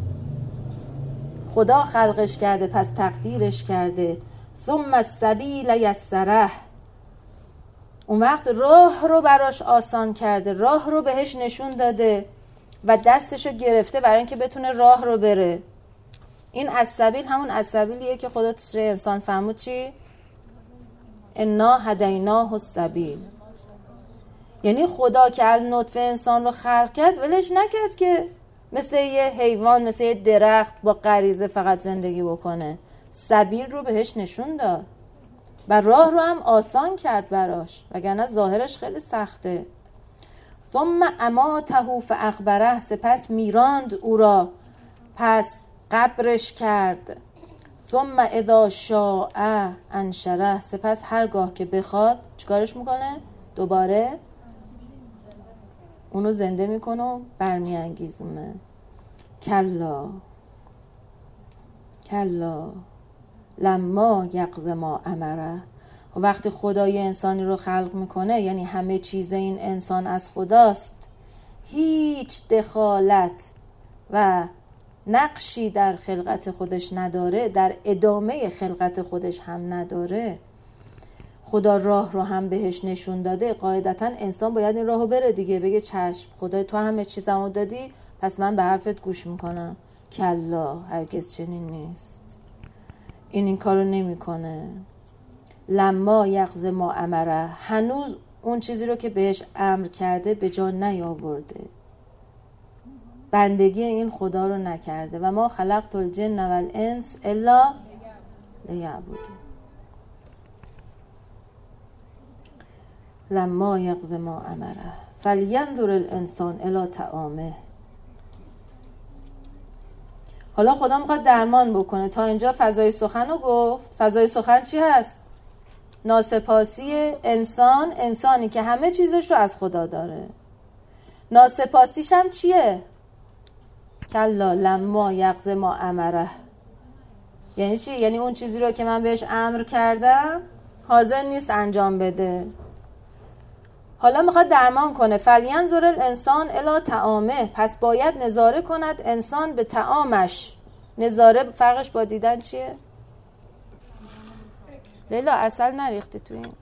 خدا خلقش کرده پس تقدیرش کرده. ثم السبیل یسره، اون وقت راه رو براش آسان کرده، راه رو بهش نشون داده و دستشو گرفته برای اینکه بتونه راه رو بره. این السبیل همون السبیلیه که خدا تو سوره انسان فرمود چی؟ انا هدیناه السبیل. یعنی خدا که از نطفه انسان رو خلق کرد ولش نکرد که مثل یه حیوان، مثل یه درخت با غریزه فقط زندگی بکنه. سبیل رو بهش نشون داد و راه رو هم آسان کرد براش، وگرنه ظاهرش خیلی سخته. ثم اماته فاقبره، سپس میراند او را پس قبرش کرد. ثم اذا شاء انشره، سپس هرگاه که بخواد چیکارش میکنه؟ دوباره اونو زنده میکنه و برمیانگیزونه. کلا کلا لما یقض ما امره. و وقتی خدا یه انسانی رو خلق میکنه، یعنی همه چیز این انسان از خداست، هیچ دخالت و نقشی در خلقت خودش نداره، در ادامه خلقت خودش هم نداره. خدا راه رو هم بهش نشون داده، قاعدتا انسان باید این راه رو بره دیگه، بگه چشم خدای تو همه چیزمو دادی پس من به حرفت گوش میکنم. کلا، هرگز چنین نیست. این این کارو نمیکنه. لما یقض ما امره، هنوز اون چیزی رو که بهش امر کرده به جا نیاورده، بندگی این خدا رو نکرده. و ما خلقت الجن والانس الا لیعبدون. لما یقض ما امره فلینظر الانسان الی طعامه. حالا خدا میخواد درمان بکنه. تا اینجا فضای سخن رو گفت. فضای سخن چی هست؟ ناسپاسی انسان، انسانی که همه چیزش رو از خدا داره. ناسپاسیش هم چیه؟ کلا لما یقض ما امره. یعنی چی؟ یعنی اون چیزی رو که من بهش امر کردم حاضر نیست انجام بده. حالا میخواد درمان کنه. فلینظر الانسان الی طعامه، پس باید نظاره کند انسان به طعامش. نظاره فرقش با دیدن چیه؟ لیلا عسل نریختی تو این؟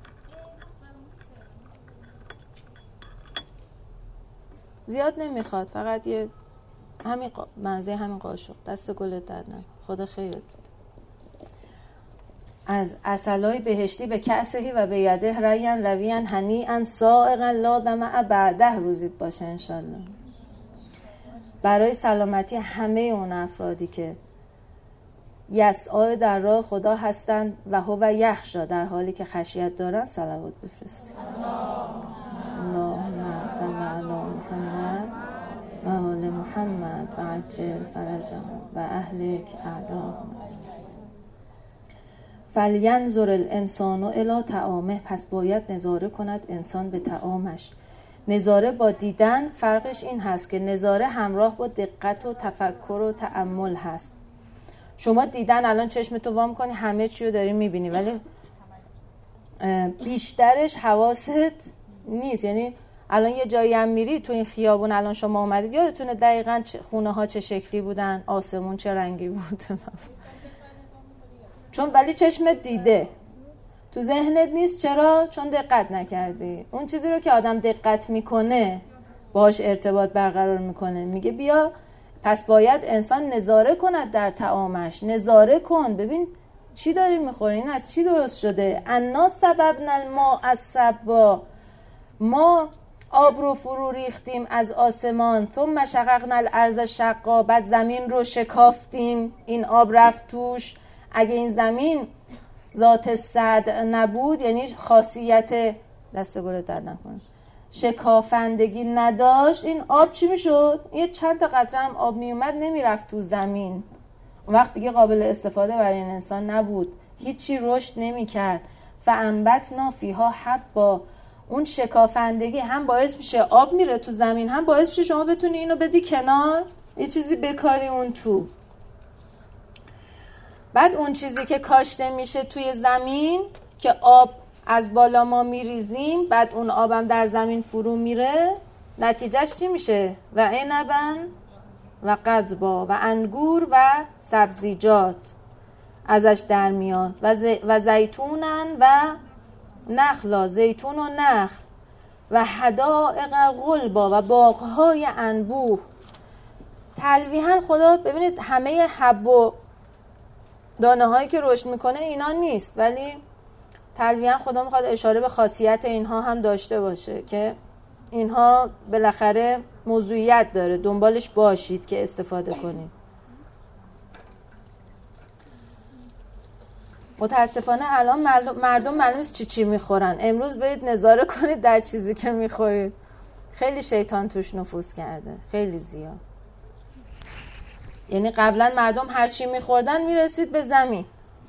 زیاد نمیخواد، فقط یه همین قا... منزه همین قاشق. دست گلت در نکن، خدا خیرت بده. از عسلای بهشتی به کأسهی و به یده ریان رویان هنیئا سائغا لا ظمأ بعده روزید باشه انشالله. برای سلامتی همه اون افرادی که یسعا در راه خدا هستند و هو یخشا، در حالی که خشیت دارن، صلوات بفرستیم. اللهم صل علی محمد و آل محمد و عجل فرجهم و اهلک اعداءهم. فلینظر الانسان الی طعامه، پس باید نظاره کند انسان به طعامش. نظاره با دیدن فرقش این هست که نظاره همراه با دقت و تفکر و تأمل هست. شما دیدن الان چشمتو وام کنی همه چی رو داری میبینی، ولی بیشترش حواست نیست. یعنی الان یه جایی هم میری تو این خیابون، الان شما اومدید، یادتونه دقیقاً خونه ها چه شکلی بودن، آسمون چه رنگی بود؟ چون ولی چشمت دیده، تو ذهنت نیست. چرا؟ چون دقت نکردی. اون چیزی رو که آدم دقت میکنه باهاش ارتباط برقرار میکنه. میگه بیا پس باید انسان نظاره کند در طعامش. نظاره کن ببین چی داری میخوری، این از چی درست شده. انا سببنا الماء سبا، ما آب رو فرو ریختیم از آسمان. ثم شققنا الارض شقا، بعد زمین رو شکافتیم، این آب رفت توش. اگه این زمین ذات صد نبود، یعنی خاصیت دست گلت درد نکنه شکافندگی نداشت، این آب چی میشد؟ یه چند تا قطره هم آب میومد نمیرفت تو زمین، اون وقت دیگه قابل استفاده برای این انسان نبود، هیچی رشد نمیکرد. فانبتنا فیها حبا، اون شکافندگی هم باعث میشه آب میره تو زمین، هم باعث میشه شما بتونی اینو بدی کنار، یه چیزی بکاری اون تو. بعد اون چیزی که کاشته میشه توی زمین که آب از بالا ما میریزیم، بعد اون آبم در زمین فرو میره، نتیجهش چی میشه؟ و عنبا و قضبا و انگور و سبزیجات ازش در میاد و, ز... و زیتونن و نخلا، زیتون و نخل و حدائق غلبا و باغهای انبوه. تلویحاً خدا ببینید همه حب و دانه هایی که رشد میکنه اینا نیست، ولی تلویحاً خدا میخواد اشاره به خاصیت اینها هم داشته باشه که اینها بالاخره موضوعیت داره، دنبالش باشید که استفاده کنید. متاسفانه الان مردم معلوم نیست چی چی میخورن. امروز برید نظاره کنید در چیزی که میخورید، خیلی شیطان توش نفوذ کرده، خیلی زیاد. یعنی قبلا مردم هر چی میخوردن میرسید به زمین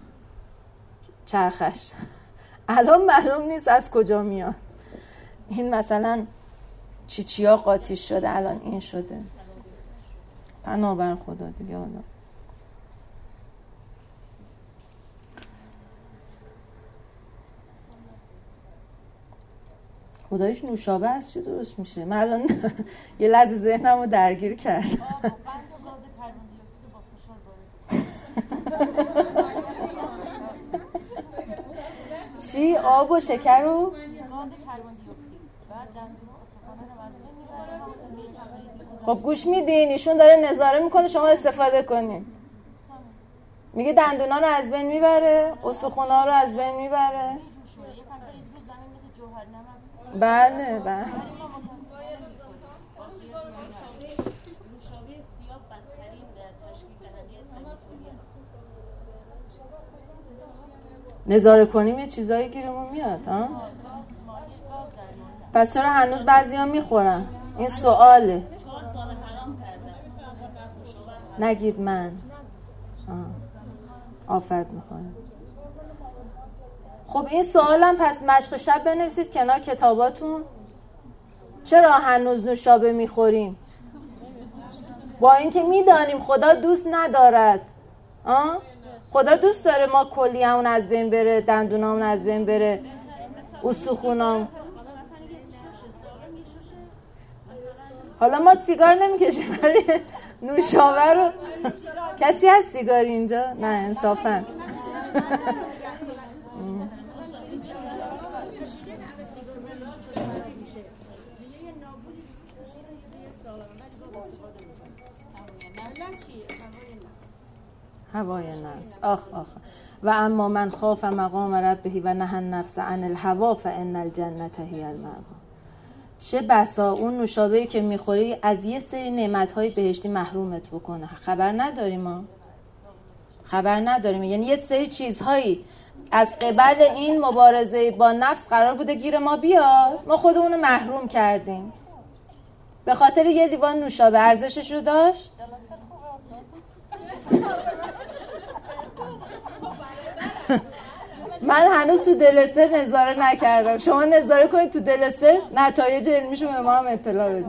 چرخش، الان معلوم نیست از کجا میاد. این مثلا چی چیا قاطی شده، الان این شده. پناه بر خدا دیگه. حالا خدایش نوشابه از چی درست میشه؟ من الان یه لحظه ذهنم رو درگیر کرد. چی؟ آب و شکر و خب گوش میدین؟ ایشون داره نظاره میکنه شما استفاده کنین. میگه دندونا رو از بین میبره، استخونا رو از بین میبره. بله بله. نظاره کنیم یه چیزایی گیرمون میاد ها؟ پس چرا هنوز بعضی ها میخورن؟ این سواله. نگید من آفت میخورم. خب این سوالم پس مشق شب بنویسید کنار کتاباتون. چرا هنوز نوشابه میخوریم؟ با اینکه میدانیم خدا دوست ندارد. آه؟ خدا دوست داره ما کلیه‌مون از بین بره، دندونامون از بین بره، استخونام. حالا ما سیگار نمیکشیم ولی نوشابه رو کسی هست سیگار اینجا؟ نه انصافاً. هوای نفس. آخ آخ. و اما من خاف مقام ربه و نهى النفس عن الهوى فان الجنة هي المأوى. چه بسا اون نوشابه‌ای که میخوری از یه سری نعمت‌های بهشتی محرومت بکنه. خبر نداریم ما خبر نداریم یعنی یه سری چیزهایی از قبل این مبارزه با نفس قرار بوده گیر ما بیاد، ما خودمون رو محروم کردیم به خاطر یه لیوان نوشابه. ارزشش رو داشت؟ من هنوز تو دلستر نظاره نکردم، شما نظاره کنید تو دلستر نتایج علمیشو به ما هم اطلاع بدید.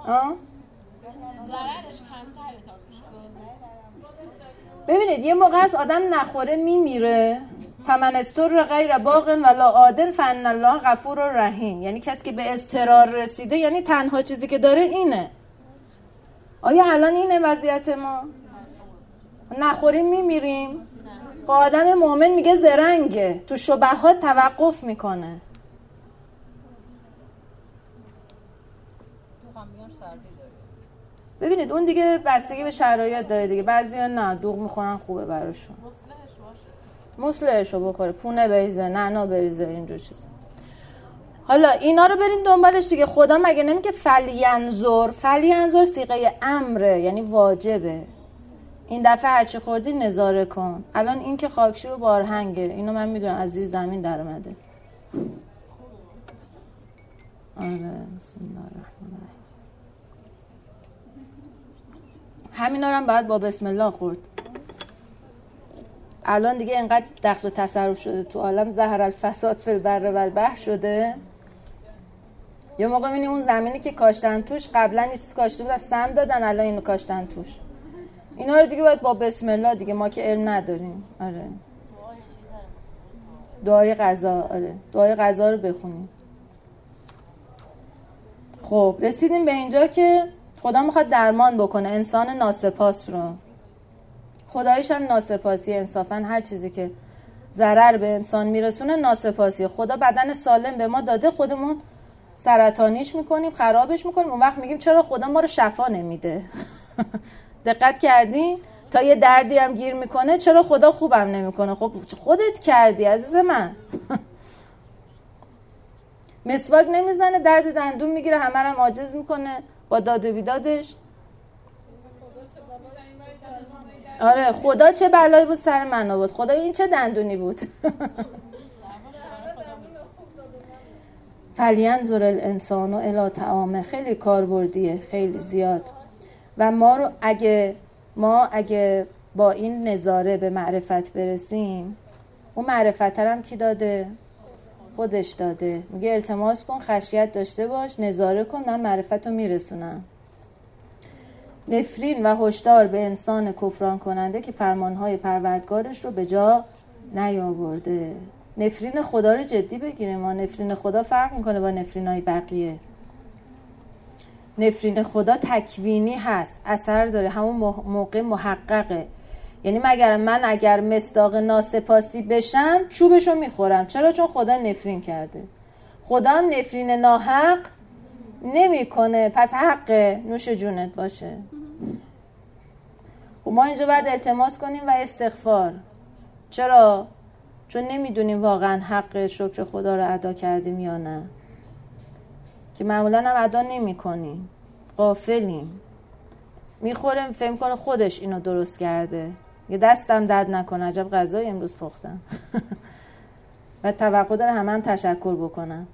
ببینید یه موقع از آدم نخوره میمیره، فمن استر غیر باغ ولا عادل فان الله غفور رحیم، یعنی کسی که به اضطرار رسیده یعنی تنها چیزی که داره اینه. آیا الان اینه وضعیت ما؟ نخوریم میمیریم؟ آدم مؤمن میگه زرنگه، تو شبهات توقف میکنه. ببینید اون دیگه بستگی به شرایط داره دیگه، بعضیا نه دوغ میخورن خوبه براشون، مصلحشو بخوره، پونه بریزه، نعنا بریزه، اینجور چیزا. حالا اینا رو بریم دنبالش دیگه. خدا مگه نمیگه فلینظر؟ فلینظر صیغه امره، یعنی واجبه. این دفعه هرچی خوردی نظاره کن. الان این که خاکشیر و بارهنگه، اینو من میدونم از زیر زمین در اومده. آره بسم الله الرحمن الرحیم. همینا رو هم باید با بسم الله خورد. الان دیگه اینقدر دخل و تصرف شده تو عالم، ظهر الفساد فی البر و البحر شده. یه موقع می‌بینی اون زمینی که کاشتن توش قبلا یه چیز کاشته بودن سم دادن، الان اینو کاشتن توش. اینا رو دیگه باید با بسم الله دیگه، ما که علم نداریم. آره دعای قضا، آره دعای قضا رو بخونیم. خب رسیدیم به اینجا که خدا میخواد درمان بکنه انسان ناسپاس رو. خدایش هم ناسپاسی، انصافا هر چیزی که ضرر به انسان میرسونه ناسپاسی. خدا بدن سالم به ما داده، خودمون سرطانیش میکنیم، خرابش میکنیم، اون وقت میگیم چرا خدا ما رو شفا نمیده. دقت کردین؟ تا یه دردی هم گیر میکنه چرا خدا خوبم نمیکنه؟ خب خودت کردی عزیز من. مسواک نمیزنه، درد دندون میگیره، همه رو عاجز میکنه با داد و بیدادش. آره خدا چه بلایی بود سر من آورد، خدا این چه دندونی بود. فلینظر الانسان الی طعامه، خیلی کاربردیه، خیلی زیاد. و ما رو اگه ما اگه با این نظاره به معرفت برسیم، اون معرفت هم کی داده؟ خودش داده. میگه التماس کن، خشیت داشته باش، نظاره کن، من معرفت رو میرسونم. نفرین و هشدار به انسان کفران کننده که فرمانهای پروردگارش رو به جا نیاورده. نفرین خدا رو جدی بگیریم. ما نفرین خدا فرق میکنه با نفرینای بقیه. نفرین خدا تکوینی هست، اثر داره، همون موقع محققه. یعنی مگر من اگر مصداق ناسپاسی بشم چوبشو میخورم. چرا؟ چون خدا نفرین کرده. خدا هم نفرین ناحق نمیکنه، پس حقه، نوش جونت باشه. خب ما اینجا باید التماس کنیم و استغفار. چرا؟ چون نمیدونیم واقعا حق شکر خدا رو ادا کردیم یا نه، که معمولا هم ادا نمی کنیم، غافلیم. میخورم فهم کنه خودش اینو درست کرده، یه دستم درد نکنه عجب غذایی امروز پختم. و توقع داره همه هم تشکر بکنن.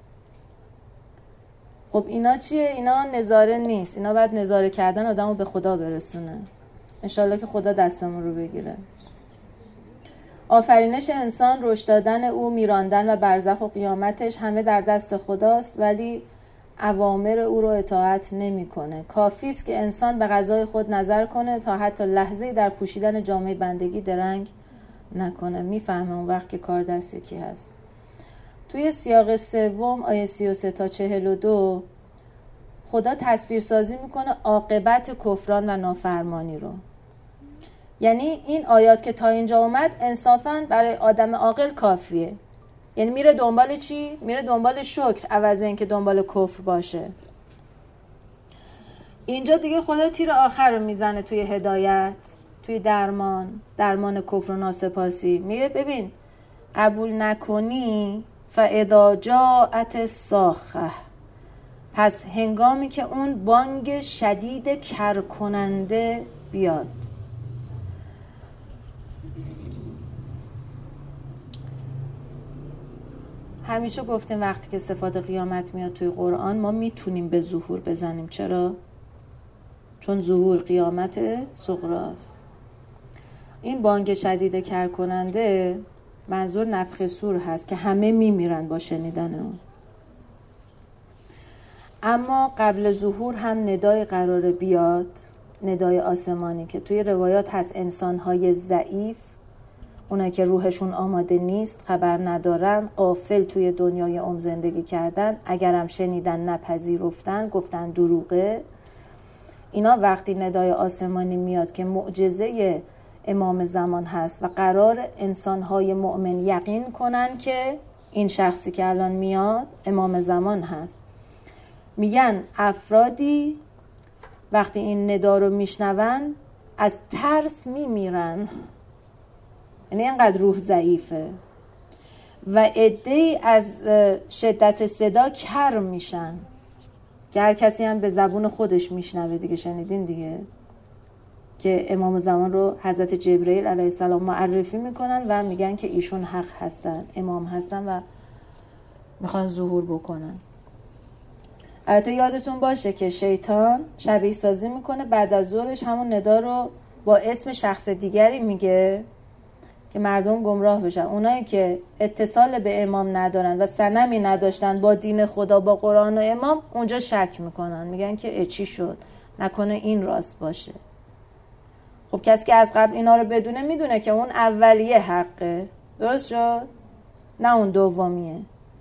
خب اینا چیه؟ اینا نظاره نیست. اینا باید نظاره کردن آدمو به خدا برسونه. انشالله که خدا دستمون رو بگیره. آفرینش انسان، رشد دادن او، میراندن و برزخ و قیامتش همه در دست خداست، ولی اوامر او رو اطاعت نمی کنه. کافی است که انسان به قضای خود نظر کنه تا حتی لحظه در پوشیدن جامعه بندگی درنگ نکنه. میفهمه اون وقت که کار دست کی هست. توی سیاق سوم آیه سی و سه تا چهل و دو خدا تصویر سازی میکنه عاقبت کفران و نافرمانی رو. یعنی این آیات که تا اینجا اومد انصافاً برای آدم عاقل کافیه. یعنی میره دنبال چی؟ میره دنبال شکر عوض این که دنبال کفر باشه. اینجا دیگه خدا تیر آخر رو میزنه توی هدایت، توی درمان، درمان کفر و ناسپاسی. میگه ببین قبول نکنی فاذا جاءت الصاخه، پس هنگامی که اون بانگ شدید کرکننده بیاد، همیشه گفتیم وقتی که صفات قیامت میاد توی قرآن ما میتونیم به ظهور بزنیم. چرا؟ چون ظهور قیامت صغراست. این بانگ شدید کرکننده منظور نفخ صور هست که همه میمیرن با شنیدن اون. اما قبل ظهور هم ندای قراره بیاد، ندای آسمانی که توی روایات هست انسان‌های ضعیف، اونایی که روحشون آماده نیست، خبر ندارن، غافل توی دنیای عم زندگی کردن، اگرم شنیدن نپذیرفتن، گفتن دروغه. اینا وقتی ندای آسمانی میاد که معجزه امام زمان هست و قرار انسان‌های مؤمن یقین کنن که این شخصی که الان میاد امام زمان هست، میگن افرادی وقتی این ندا رو میشنون از ترس میمیرن، یعنی اینقدر روح ضعیفه، و عده‌ای از شدت صدا کر میشن که هر کسی هم به زبون خودش میشنوه دیگه. شنیدین دیگه که امام زمان رو حضرت جبرئیل علیه السلام معرفی میکنن و میگن که ایشون حق هستن، امام هستن و میخوان ظهور بکنن. البته یادتون باشه که شیطان شبیه سازی میکنه، بعد از ظهرش همون ندا رو با اسم شخص دیگری میگه که مردم گمراه بشن. اونایی که اتصال به امام ندارن و صنمی نداشتن با دین خدا، با قرآن و امام، اونجا شک میکنن، میگن که چی شد، نکنه این راست باشه. خب کسی که از قبل اینا رو بدونه میدونه که اون اولیه حقه، درست شد؟ نه اون دومیه.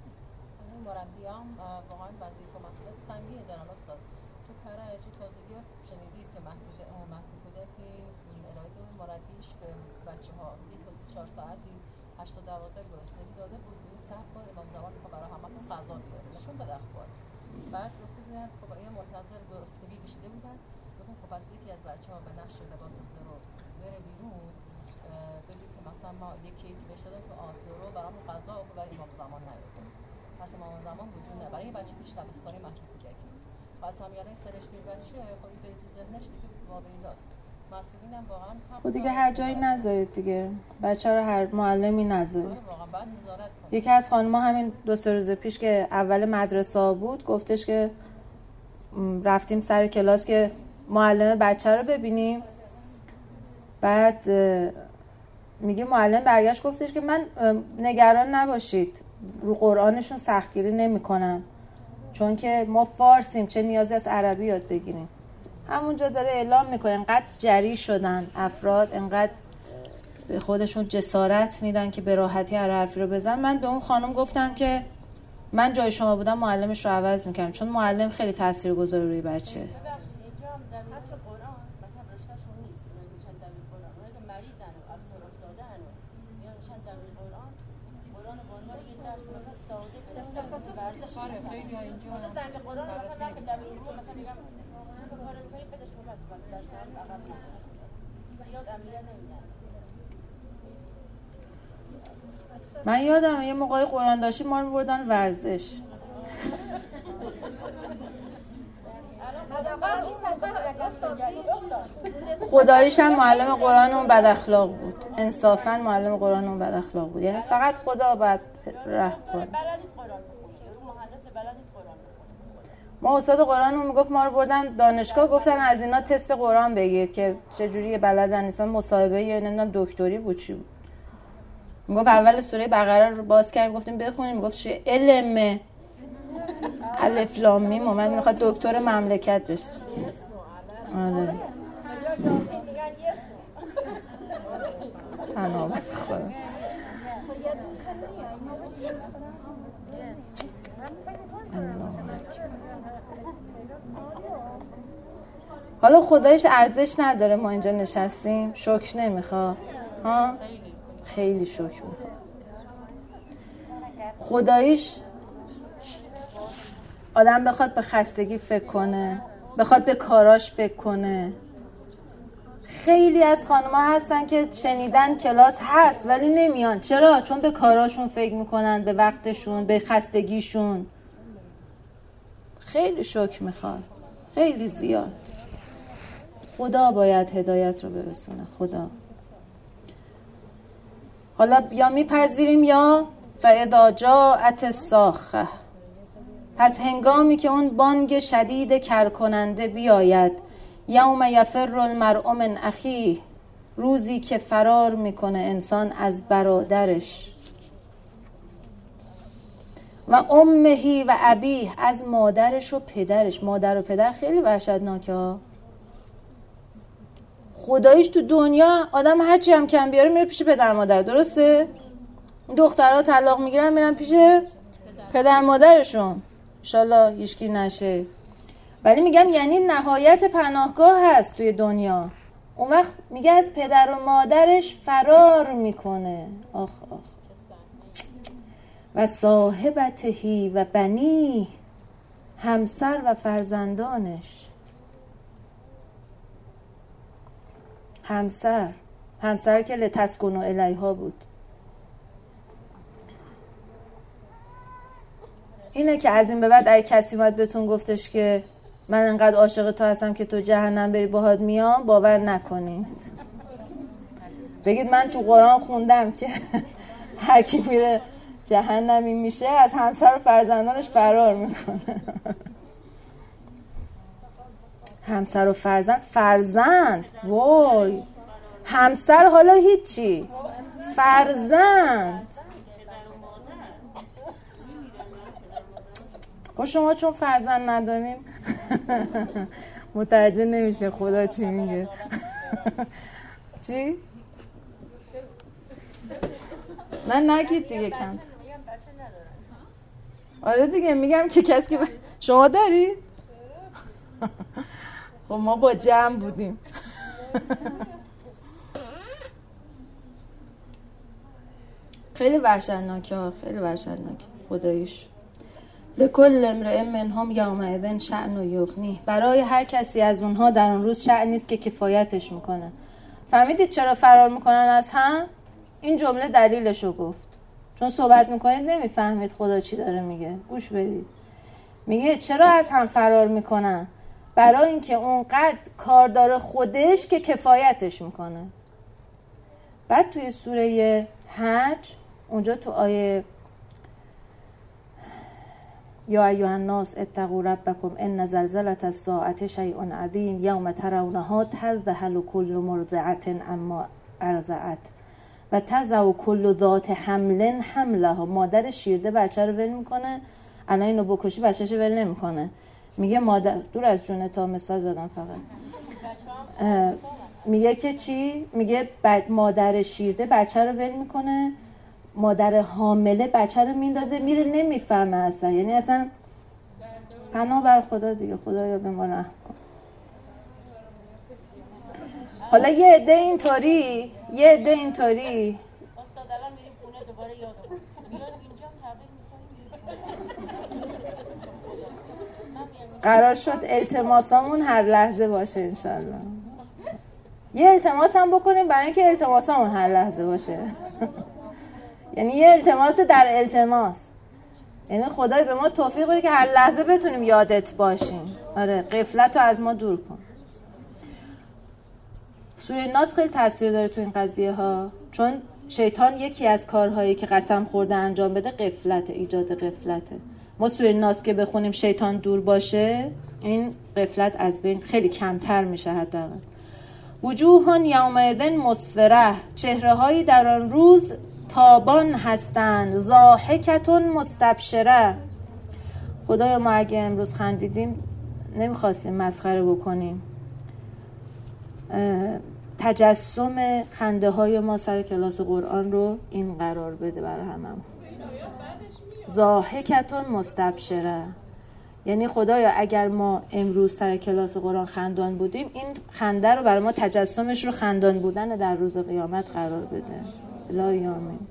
بعد گفته بودن خب این منتظر درستگی کشیده بودن، گفتن خب از یکی از بچه‌ها به نقش لباس رو بره بیرون، بگید که مثلا ما یکی یکی بهش دادن که آه رو برامون غذا و برای امام زمان نیاورد. پس امام زمان وجود نداره. برای این بچه پیش تابستانی مهد کودکی. پس همیاره سرش دیگه بچه خودی به تو ذهنش دیگه واقعی داشت. مسئولین هم واقعا خب دیگه هر جایی نذارید دیگه. بچه رو هر معلمی نذارید. واقعا بعد نظارت کنید. یکی از خانم‌ها همین دو سه روز پیش که اول مدرسه بود گفتش که رفتیم سر کلاس که معلم بچه رو ببینیم، بعد میگه معلم برگشت گفتش که من نگران نباشید، رو قرآنشون سختگیری نمی‌کنن چون که ما فارسیم، چه نیازی از عربی یاد بگیریم. همونجا داره اعلام میکنه. انقدر جری شدن افراد، انقدر به خودشون جسارت میدن که به راحتی هر حرفی رو بزن. من به اون خانم گفتم که من جای شما بودم معلمش رو عوض میکردم، چون معلم خیلی تاثیرگذاره روی بچه. من یادم یه موقعی قرآن داشتیم ما رو بردن ورزش. خداییش هم معلم قرآن اون بد اخلاق بود، انصافا معلم قرآن اون بد اخلاق بود، یعنی فقط خدا باید رحم کنه. ما استاد قرآن رو میگفت ما رو بردن دانشگاه، گفتن از اینا تست قرآن بگید که چجوری بلدن نیستن، مصاحبه یه نمیدونم دکتری بود چی بود. میگفت اول سوره بقره رو باز کردیم گفتیم بخونیم، میگفت چه علم الف لام میم، اومد میخواد دکتر مملکت بشه. آره تناب خدا. حالا خدایش ارزش نداره ما اینجا نشستیم؟ شکر نمیخواد؟ ها؟ خیلی شکر میخواد. خدایش آدم بخواد به خستگی فکر کنه، بخواد به کاراش فکر کنه. خیلی از خانم‌ها هستن که شنیدن کلاس هست ولی نمیان. چرا؟ چون به کاراشون فکر میکنن، به وقتشون، به خستگیشون. خیلی شوک میخواد، خیلی زیاد. خدا باید هدایت رو برسونه، خدا. حالا یا میپذیریم یا فاذا جاءت الصاخه، پس هنگامی که اون بانگ شدید کرکننده بیاید، یوم یفر المرء من اخیه، روزی که فرار میکنه انسان از برادرش، و امهی و ابیه، از مادرش و پدرش. مادر و پدر خیلی وحشتناکه ها. خداییش تو دنیا آدم هرچی هم کم بیاره میره پیش پدر مادر، درسته؟ دخترها طلاق میگیرن میرن پیش پدر مادرشون، انشالله هیچکی نشه. ولی میگم یعنی نهایت پناهگاه هست توی دنیا. اون وقت میگه از پدر و مادرش فرار میکنه. آخ آخ. و صاحبتهی و بنی، همسر و فرزندانش. همسر همسر که لتسکنوا الیها بود. اینه که از این به بعد اگه کسی اومد بهتون گفتش که من انقدر عاشق تو هستم که تو جهنم بری باهات میام، باور نکنید. بگید من تو قرآن خوندم که هر کی میره جهنمی میشه از همسر و فرزندانش فرار میکنه. همسر و فرزند، فرزند وای، همسر حالا هیچی، فرزند. خب شما چون فرزند نداریم متوجه نمیشه خدا چی میگه. چی؟ من نگید دیگه کم. آره دیگه میگم که کسی که شما دارید. خب ما با جمع بودیم. خیلی وحشتناکه ها، خیلی وحشتناکه خداییش. لکل امرئ منهم یومئذ شأن یغنیه، برای هر کسی از اونها در اون روز شأنی است که کفایتش میکنه. فهمیدید چرا فرار میکنن از هم؟ این جمله دلیلشو گفت. چون صحبت میکنید نمیفهمید خدا چی داره میگه. گوش بدید. میگه چرا از هم فرار میکنن؟ برای اینکه اونقدر کار داره خودش که کفایتش میکنه. بعد توی سوره حج اونجا تو آیه یا ایها الناس اتقوا ربکم ان زلزله الساعه شیء عظیم یوم ترونها تذهل کل مرضعه عما ارضعت و تضع کل ذات حمل حملها. مادر شیرده بچه رو ول میکنه، الان اینو بکشی بچه‌شو ول نمیکنه. میگه مادر، دور از جونه تا مثال زدم فقط. میگه که چی؟ میگه مادر شیرده بچه رو ول میکنه، مادر حامله بچه رو میندازه میره، نمیفهمه اصلا. یعنی اصلا پناه بر خدا دیگه، خدایا به ما رحم کن. حالا یه عده اینطوری یه عده اینطوری استاد الان میریم خونه دوباره یادمون میاد اینجا تبریک میکنیم. قرار شد التماسامون هر لحظه باشه انشالله. یه التماس هم بکنیم برای اینکه التماسامون هر لحظه باشه. یعنی یه التماس در التماس، یعنی خدای به ما توفیق بده که هر لحظه بتونیم یادت باشیم. آره، غفلت رو از ما دور کن. سوره ناس خیلی تاثیر داره تو این قضیه ها، چون شیطان یکی از کارهایی که قسم خورده انجام بده غفلت، ایجاد غفلته. ما سوره ناس که بخونیم شیطان دور باشه، این غفلت از بین خیلی کمتر میشه. حداقل وجوه یومئذ مسفره، چهره هایی در آن روز تابان هستند، ضاحکتون مستبشره. خدایا ما اگه امروز خندیدیم نمیخواستیم مسخره بکنیم. تجسم خنده های ما سر کلاس قرآن رو این قرار بده برای همم. ضاحکتون مستبشره، یعنی خدایا اگر ما امروز سر کلاس قرآن خندان بودیم، این خنده رو برای ما تجسمش رو خندان بودن در روز قیامت قرار بده. الهی آمین.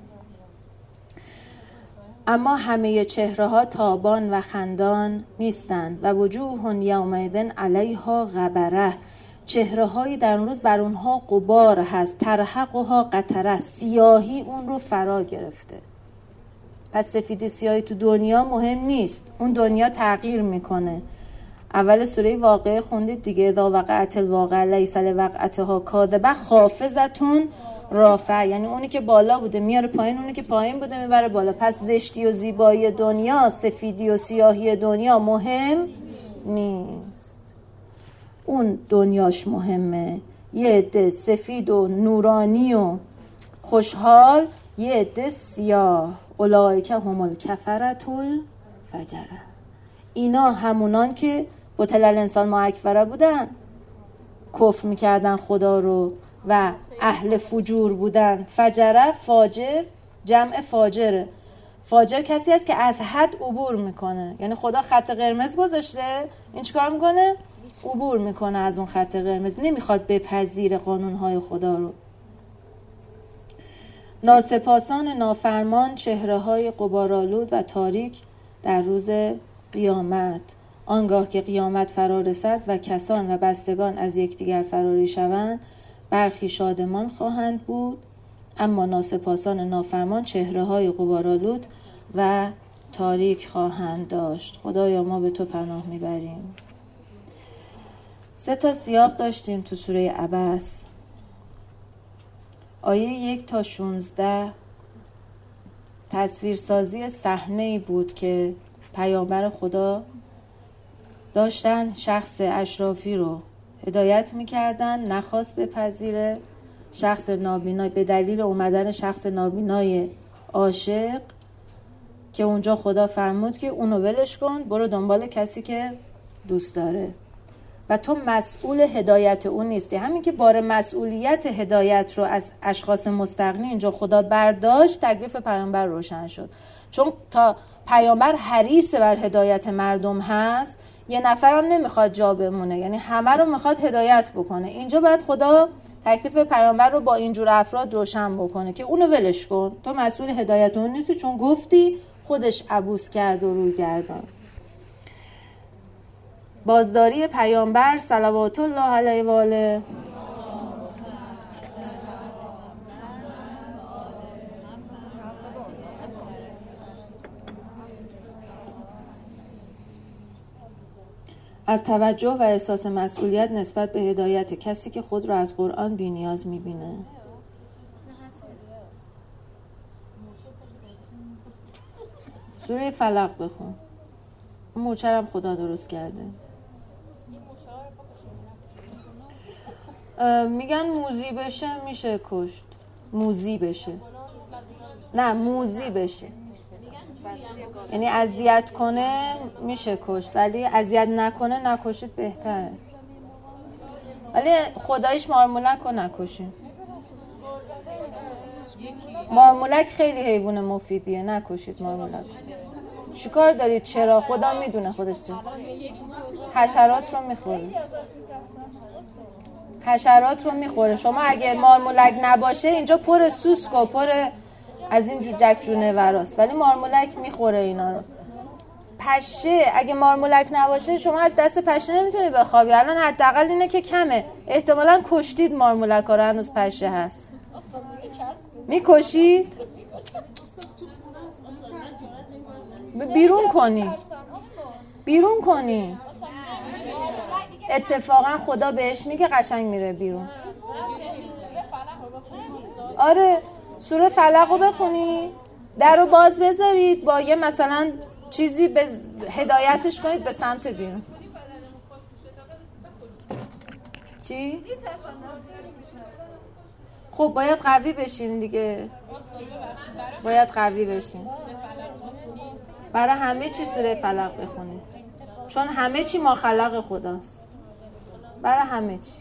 اما همه چهره ها تابان و خندان نیستند. و وجوه یومئذ علیها غبره، چهره هایی در اون روز بر اونها غبار هست، ترهقها قتره، سیاهی اون رو فرا گرفته. پس سفیدی سیاهی تو دنیا مهم نیست، اون دنیا تغییر میکنه. اول سوره واقعه خوندید دیگه، اذا وقعت الواقعه لیس لوقعتها کاذبه خافضة رافعه، یعنی اونی که بالا بوده میاره پایین، اونی که پایین بوده میبره بالا. پس زشتی و زیبایی دنیا، سفیدی و سیاهی دنیا مهم نیست، اون دنیاش مهمه. یه عده سفید و نورانی و خوشحال، یه عده سیاه، اولئک هم الکفرة الفجرة. اینا همونان که قتل الانسان ما اکفره بودن، کفر میکردن خدا رو و اهل فجور بودن. فجره فاجر، جمع فاجره. فاجر کسی است که از حد عبور میکنه، یعنی خدا خط قرمز گذاشته، این چیکار میکنه؟ عبور میکنه از اون خط قرمز، نمیخواد بپذیر قانونهای خدا رو. ناسپاسان نافرمان چهره های غبارآلود و تاریک در روز قیامت. آنگاه که قیامت فرا رسد و کسان و بستگان از یکدیگر فراری شوند، برخی شادمان خواهند بود، اما ناسپاسان نافرمان چهره های غبارآلود و تاریک خواهند داشت. خدایا ما به تو پناه میبریم. سه تا سیاق داشتیم تو سوره عبس. آیه یک تا شونزده تصویرسازی صحنه‌ای بود که پیامبر خدا داشتن شخص اشرافی رو هدایت میکردن، نخواست بپذیره. شخص نابینای به دلیل اومدن شخص نابینای عاشق که اونجا خدا فرمود که اونو ولش کن، برو دنبال کسی که دوست داره و تو مسئول هدایت اون نیستی. همین که بار مسئولیت هدایت رو از اشخاص مستغنی اینجا خدا برداشت، تکلیف پیامبر روشن شد. چون تا پیامبر حریص بر هدایت مردم هست، یه نفرم نمیخواد جا بمونه، یعنی همه رو میخواد هدایت بکنه. اینجا باید خدا تکلیف پیامبر رو با اینجور افراد روشن بکنه که اونو ولش کن، تو مسئول هدایت اون نیستی، چون گفتی خودش عبوس کرد و روی گردان. بازداری پیامبر صلوات الله علیه و آله. از توجه و احساس مسئولیت نسبت به هدایت کسی که خود را از قرآن بی نیاز می‌بینه. سوره فلق بخون. اون موچرم خدا درست کرده. میگن موزی بشه میشه کشت. موزی بشه. نه موزی بشه. یعنی اذیت کنه میشه کشت، ولی اذیت نکنه نکشید بهتره. ولی خدایش مارمولک رو نکشین. مارمولک خیلی حیوان مفیدیه، نکشید مارمولک. چیکار دارید؟ چرا؟ خدا میدونه خودش چه. حشرات رو میخوره. حشرات رو میخوره. شما اگه مارمولک نباشه اینجا پر سوسک و پر از این جوجک جونوراست، ولی مارمولک میخوره اینا رو. پشه اگه مارمولک نباشه شما از دست پشه نمیتونی بخوابی. الان حداقل اینه که کمه، احتمالاً کشتید مارمولک ها رو، هنوز پشه هست. میکشید؟ بیرون کنی بیرون کنی اتفاقا خدا بهش میگه قشنگ میره بیرون. آره سوره فلق رو بخونی، در رو باز بذارید با یه مثلا چیزی به هدایتش کنید به سمت بیرون. چی؟ خب باید قوی بشین دیگه، باید قوی بشین. برای همه چی سوره فلق بخونید، چون همه چی ما خلق خداست. برای همه چی.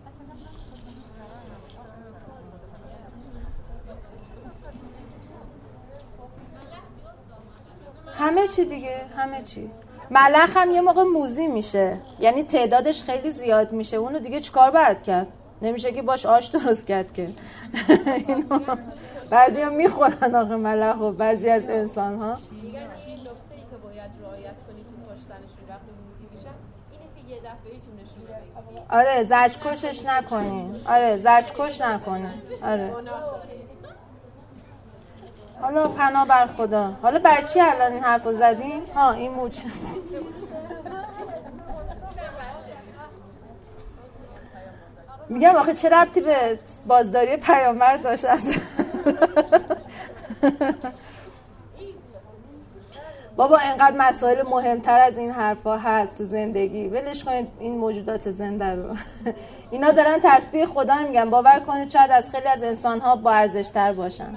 همه چی دیگه، همه چی. ملخ هم یه موقع موذی میشه، یعنی تعدادش خیلی زیاد میشه، اونو دیگه چیکار باید کرد؟ نمیشه که باش آش درست کرد که. بعضی هم میخورن آقا ملخ و بعضی از انسان ها. میگن این نکته ای که باید رعایت کنی تو کشتنشون وقتی موذی میشن اینه که یه دفعه جونشون رو بگیری. آره زجرکشش نکنی. آره زجرکش نکنی. آره حالا پناه بر خدا. حالا بر چی الان این حرفو زدیم؟ ها این موچ میگم آخه چه ربطی به بازداری پیامبر داشت اصلا؟ بابا اینقدر مسائل مهمتر از این حرفا هست تو زندگی، ولش کنید این موجودات زنده رو. اینا دارن تسبیح خدا رو میگن، باور کنید شاید از خیلی از انسان‌ها با ارزش‌تر باشن.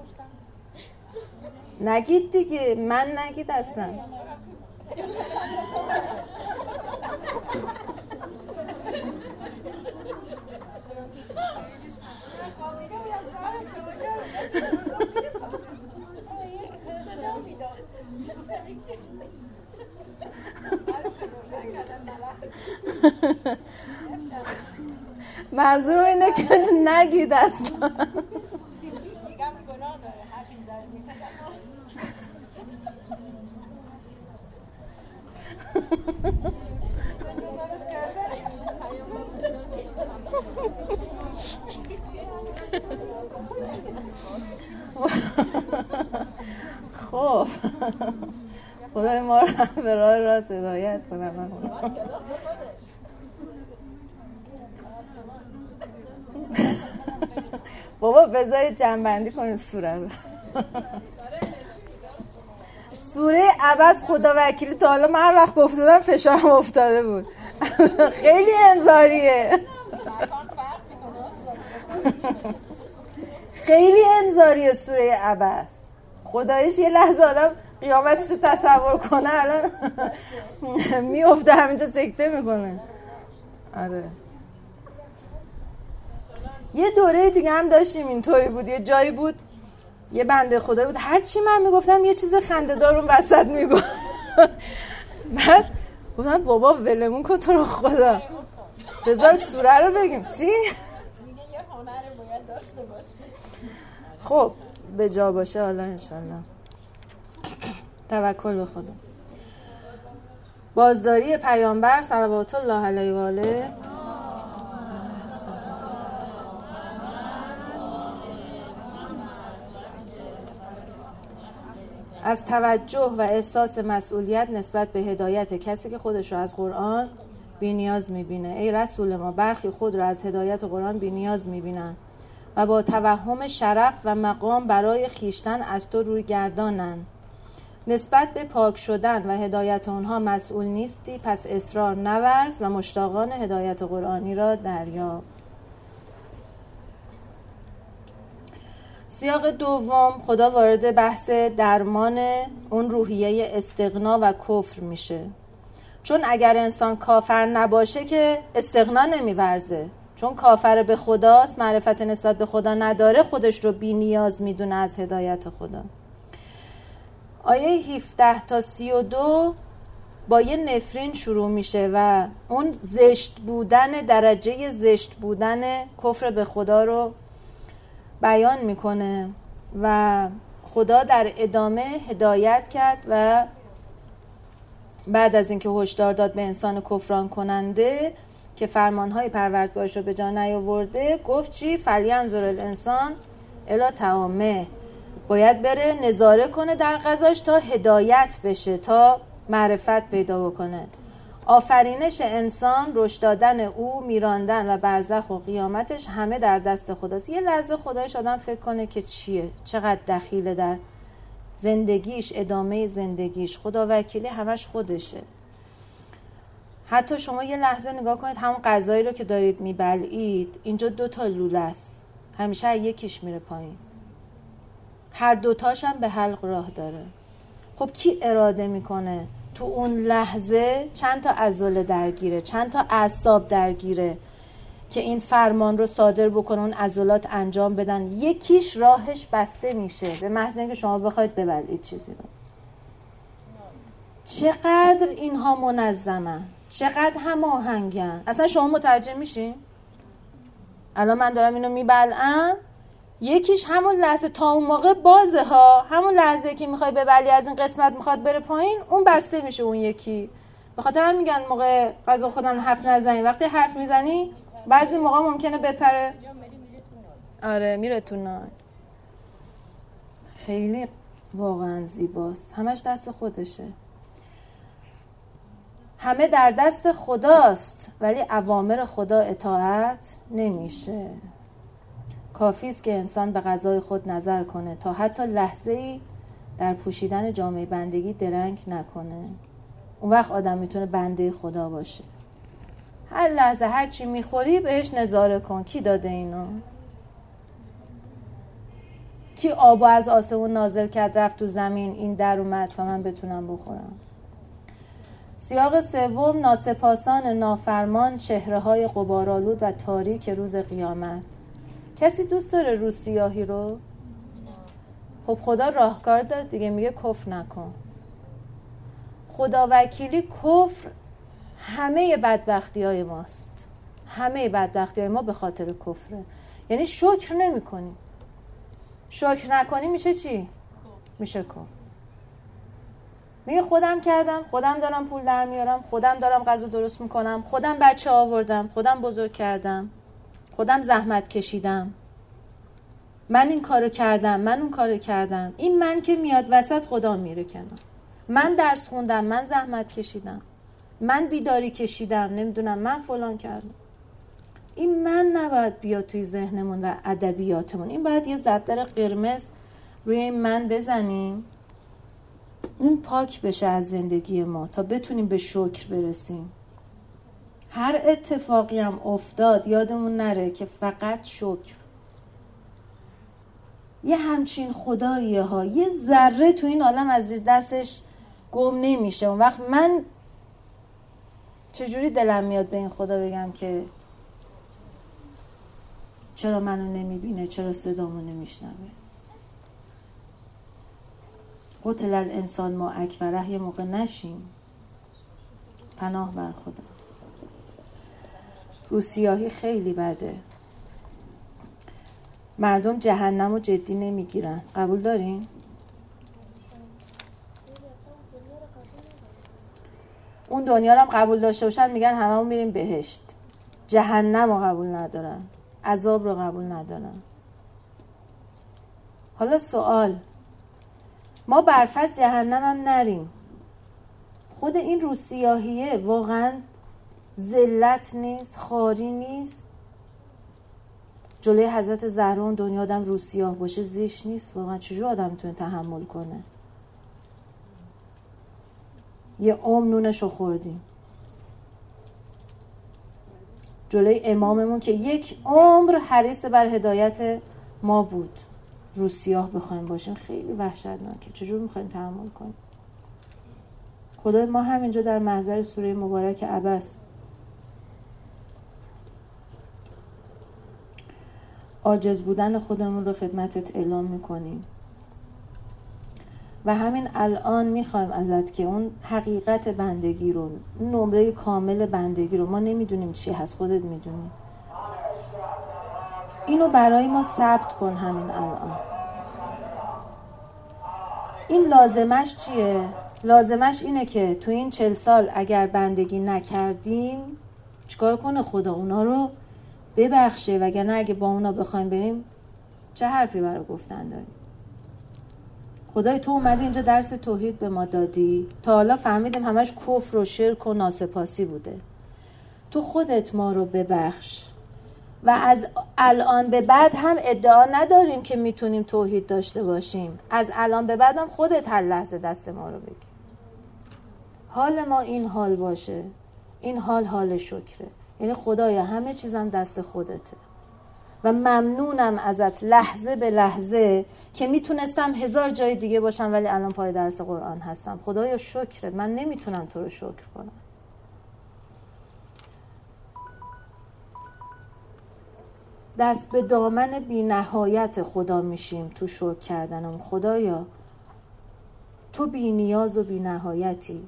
نگید دیگه، من نگید اصلا. منظور اینه که نگید اصلا. خب خدای ما رو به راه راست هدایت کنم. بابا بذارید جمع‌بندی کنیم سوره رو. سوره عبس خدا وکیلی تا حالا من هر وقت گفتم فشارم افتاده بود. خیلی انذاریه. خیلی انذاریه سوره عبس. خدایش یه لحظه آدم قیامتش رو تصور کنه الان میفته همینجا سکته میکنه. آره یه دوره دیگه هم داشتیم اینطوری بود، یه جایی بود یه بنده خدا بود هر چی من میگفتم یه چیز خنده‌دار اون وسط میگفت. بعد گفتم بابا ولمون کن تو رو خدا، بذار سوره رو بگیم. چی؟ میگه یه هنر باید داشته باشه. خب به جا باشه حالا انشالله. توکل به خدا. بازداری پیامبر صلوات الله علیه و آله. از توجه و احساس مسئولیت نسبت به هدایت کسی که خودش رو از قرآن بی‌نیاز می‌بینه. ای رسول ما، برخی خود را از هدایت قرآن بی‌نیاز می‌بینند و با توهم شرف و مقام برای خیشتن از تو روی گردانند. نسبت به پاک شدن و هدایت آنها مسئول نیستی، پس اصرار نورز و مشتاقان هدایت قرآنی را دریاب. سیاق دوم خدا وارد بحث درمان اون روحیه استغنا و کفر میشه، چون اگر انسان کافر نباشه که استغنا نمیورزه، چون کافر به خداست، معرفت نسبت به خدا نداره، خودش رو بی نیاز میدونه از هدایت خدا. آیه هفده تا سی و دو با یه نفرین شروع میشه و اون زشت بودن، درجه زشت بودن کفر به خدا رو بیان میکنه و خدا در ادامه هدایت کرد و بعد از اینکه هشدار داد به انسان کفران کننده که فرمانهای پروردگارش رو به جا نیاورده، گفت چی؟ فلینظر الانسان الی طعامه، باید بره نظاره کنه در غذاش تا هدایت بشه، تا معرفت پیدا بکنه. آفرینش انسان، رشد دادن او، میراندن و برزخ و قیامتش همه در دست خداست. یه لحظه خدایش آدم فکر کنه که چیه، چقدر دخیله در زندگیش، ادامه زندگیش. خدا وکیلی همش خودشه. حتی شما یه لحظه نگاه کنید همون غذایی رو که دارید میبلعید، اینجا دو تا لوله است، همیشه یکیش میره پایین، هر دوتاش هم به حلق راه داره. خب کی اراده میکنه تو اون لحظه چند تا عضله درگیره، چند تا اعصاب درگیره که این فرمان رو صادر بکنه، اون عضلات انجام بدن؟ یکیش راهش بسته میشه به محض اینکه شما بخواید ببلید چیزی رو. چقدر اینها منظمن، چقدر هماهنگن. اصلا شما متوجه میشین؟ الان من دارم اینو میبلعم، یکیش همون لحظه تا اون موقع بازه ها، همون لحظه که میخوای ببلی از این قسمت میخواد بره پایین، اون بسته میشه اون یکی. به خاطر هم میگن موقع غذا خودن حرف نزنی، وقتی حرف میزنی بعضی موقع ممکنه بپره. آره میره تو نان. خیلی واقعا زیباست. همش دست خودشه. همه در دست خداست ولی اوامر خدا اطاعت نمیشه. کافی است که انسان به قضای خود نظر کنه تا حتی لحظه‌ای در پوشیدن جامعه بندگی درنگ نکنه. اون وقت آدم میتونه بنده خدا باشه. هر لحظه هر چی میخوری بهش نظاره کن. کی داده اینو؟ کی آبو از آسمون نازل کرد رفت تو زمین این در اومد تا من بتونم بخورم؟ سیاق سوم، ناسپاسان نافرمان، چهره‌های غبارآلود و تاریک روز قیامت. کسی دوست داره روز سیاهی رو؟ خب خدا راهکار داد دیگه، میگه کفر نکن. خدا وکیلی کفر همه بدبختی های ماست. همه بدبختی های ما به خاطر کفره. یعنی شکر نمی کنی. شکر نکنی میشه چی؟ میشه کفر. میگه خودم کردم، خودم دارم پول در میارم، خودم دارم غذا درست میکنم، خودم بچه آوردم، خودم بزرگ کردم، خودم زحمت کشیدم، من این کارو کردم، من اون کارو کردم. این من که میاد وسط خدا میره کنار. من درس خوندم، من زحمت کشیدم، من بیداری کشیدم، نمیدونم من فلان کردم. این من نباید بیاد توی ذهنمون و ادبیاتمون. این باید یه ضربدر قرمز روی این من بزنیم، اون پاک بشه از زندگی ما تا بتونیم به شکر برسیم. هر اتفاقی هم افتاد یادمون نره که فقط شکر. یه همچین خداییه ها، یه ذره تو این عالم از زیر دستش گم نمیشه. اون وقت من چجوری دلم میاد به این خدا بگم که چرا منو نمیبینه، چرا صدامو نمیشنوه. قتل الانسان ما اکفره. یه موقع نشیم. پناه بر خدا. روسیاهی خیلی بده. مردم جهنم رو جدی نمیگیرن. قبول دارین؟ اون دنیا رو هم قبول داشته باشن میگن هممون میریم بهشت. جهنم رو قبول ندارن، عذاب رو قبول ندارن. حالا سوال، ما برفرض جهنم هم نریم، خود این روسیاهیه واقعا ذلت نیست؟ خاری نیست؟ جلوی حضرت زهرا اون دنیا آدم روسیاه باشه زیش نیست؟ واقعا چجور آدم میتونه تحمل کنه؟ یه عمر نونشو خوردیم جلوی اماممون که یک عمر حریص بر هدایت ما بود. روسیاه بخوایم باشیم خیلی وحشتناکه. چجور میخوایم تحمل کنیم؟ خدای ما همینجا در محضر سوره مبارک عبس عاجز بودن خودمون رو خدمتت اعلام میکنیم و همین الان میخوایم ازت که اون حقیقت بندگی رو، نمره کامل بندگی رو، ما نمیدونیم چی هست، خودت میدونی، اینو برای ما ثبت کن همین الان. این لازمش چیه؟ لازمش اینه که تو این چل سال اگر بندگی نکردیم چیکار کنه خدا؟ اونا رو ببخشه، وگرنه اگه با اونا بخوایم بریم چه حرفی برای گفتن داریم؟ خدای تو اومدی اینجا درس توحید به ما دادی، تا حالا فهمیدیم همش کفر و شرک و ناسپاسی بوده. تو خودت ما رو ببخش و از الان به بعد هم ادعا نداریم که میتونیم توحید داشته باشیم. از الان به بعد هم خودت هر لحظه دست ما رو بگیر. حال ما این حال باشه. این حال حال شکره. یعنی خدایا همه چیزم دست خودته و ممنونم ازت لحظه به لحظه که میتونستم هزار جای دیگه باشم ولی الان پای درس قرآن هستم. خدایا شکرت. من نمیتونم تو رو شکر کنم. دست به دامن بی نهایت خدا میشیم تو شکر کردنم. خدایا تو بی نیاز و بی نهایتی.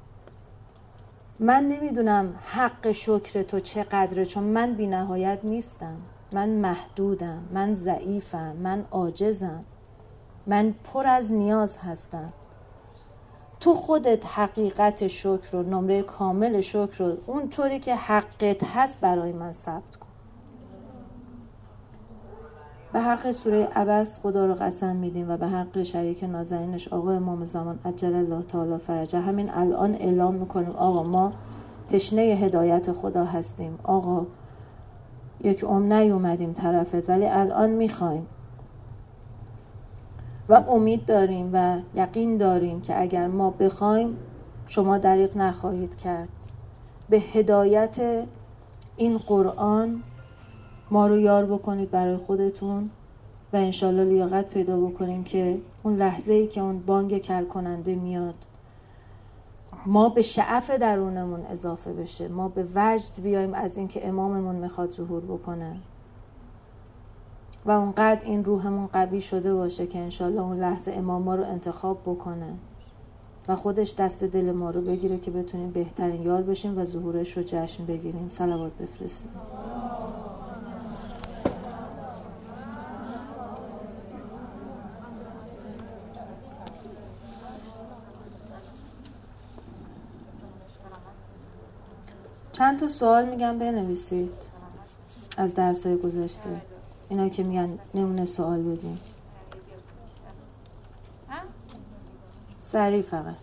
من نمیدونم حق شکر تو چقدره، چون من بی نهایت نیستم. من محدودم، من ضعیفم، من عاجزم، من پر از نیاز هستم. تو خودت حقیقت شکر رو، نمره کامل شکر رو اون طوری که حقت هست برای من ثبت کن. به حق سوره عبس خدا رو قسم میدیم و به حق شریک نازنینش آقا امام زمان عجل الله تعالی فرجه همین الان اعلام میکنیم آقا ما تشنه هدایت خدا هستیم. آقا یک عمر نیومدیم طرفت ولی الان میخوایم و امید داریم و یقین داریم که اگر ما بخوایم شما دریغ نخواهید کرد. به هدایت این قرآن ما رو یار بکنید برای خودتون و انشالله لیاقت پیدا بکنیم که اون لحظه‌ای که اون بانگ کر کننده میاد ما به شعف درونمون اضافه بشه، ما به وجد بیایم از این که اماممون میخواد ظهور بکنه و اونقدر این روحمون قوی شده باشه که انشالله اون لحظه امام ما رو انتخاب بکنه و خودش دست دل ما رو بگیره که بتونیم بهترین یار بشیم و ظهورش رو جشن بگیریم. صلوات بفرستیم. چند تا سوال میگم بنویسید از درسای گذشته، اینا که میگن نمونه سوال بدیم سریع فقط.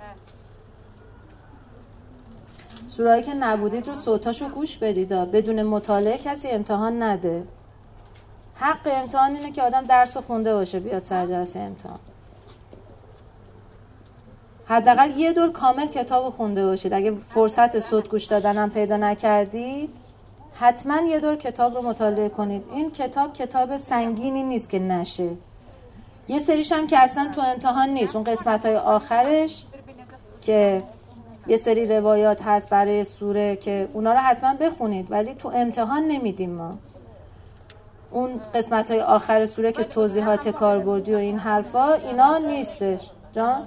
سوره‌ای که نبودید رو صوتاشو گوش بدید، بدون مطالعه کسی امتحان نده. حق امتحان اینه که آدم درس رو خونده باشه بیاد سر جلسه امتحان. حداقل یه دور کامل کتاب رو خونده باشید. اگه فرصت صوت گوش دادنم پیدا نکردید حتما یه دور کتاب رو مطالعه کنید. این کتاب کتاب سنگینی نیست که نشه. یه سریش هم که اصلا تو امتحان نیست، اون قسمت‌های آخرش که یه سری روایات هست برای سوره که اونا رو حتما بخونید ولی تو امتحان نمیدیم ما. اون قسمت‌های آخر سوره که توضیحات کاربردی و این حرفا اینا نیستش. جان؟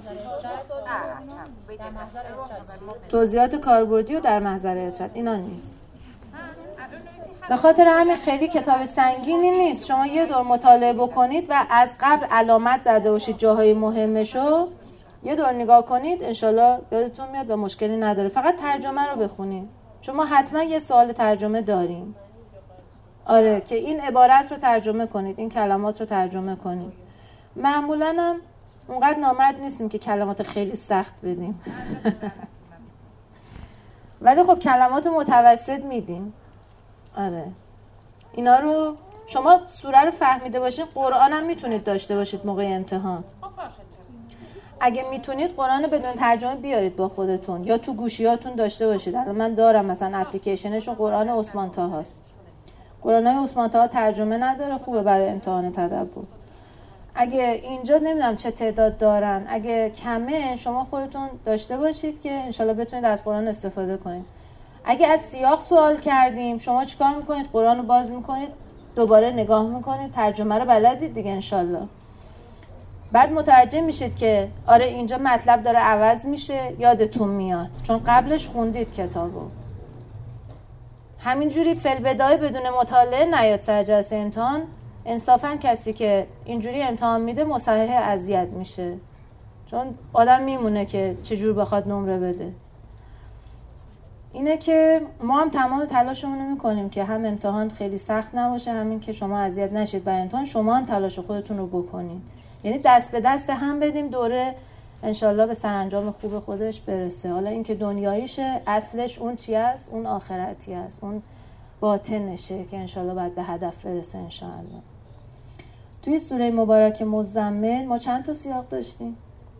توضیحات کاربردی و در محضر اطرد اینا نیست. به خاطر همین خیلی کتاب سنگینی نیست. شما یه دور مطالعه بکنید و از قبل علامت زده باشید جاهای مهمشو، یه دور نگاه کنید انشالله یادتون میاد و مشکلی نداره. فقط ترجمه رو بخونید چون ما حتما یه سوال ترجمه داریم. آره که این عبارت رو ترجمه کنید، این کلمات رو ترجمه کنید. معمولاً هم اونقدر نامرد نیستیم که کلمات خیلی سخت بدیم ولی خب کلمات متوسط میدیم. آره اینا رو شما سوره رو فهمیده باشین قرآن هم میتونید داشته باشید موقع امتحان. اگه میتونید قرآن بدون ترجمه بیارید با خودتون یا تو گوشیاتون داشته باشید. الان من دارم مثلا اپلیکیشنشون قرآن عثمان طه هست. قرآن عثمان طه ترجمه نداره، خوبه برای امتحان تدبر. اگه اینجا نمیدونم چه تعداد دارن، اگه کمه شما خودتون داشته باشید که انشالله بتونید از قرآن استفاده کنید. اگه از سیاق سوال کردیم شما چیکار میکنید؟ قرآن رو باز میکنید دوباره نگاه میکنید، ترجمه رو بلدید دیگه انشالله. بعد متوجه میشید که آره اینجا مطلب داره عوض میشه، یادتون میاد چون قبلش خوندید کتابو. همینجوری فی‌البداهه بدون مطالعه نیاد سر جلسه امتحان. انصافاً کسی که اینجوری امتحان میده مصحح اذیت میشه چون آدم میمونه که چجور بخواد نمره بده. اینه که ما هم تمام تلاشمون رو میکنیم که هم امتحان خیلی سخت نباشه، همین که شما اذیت نشید برای امتحان، شما هم تلاش خودتون رو بکنید. یعنی دست به دست هم بدیم دوره انشالله به سرانجام خوب خودش برسه. حالا این که دنیاییشه اصلش اون چی است؟ اون آخرتی است، اون باطنشه که انشالله باید به هدف برسه انشالله. توی سوره مبارک مزمل ما چند تا سیاق داشتیم؟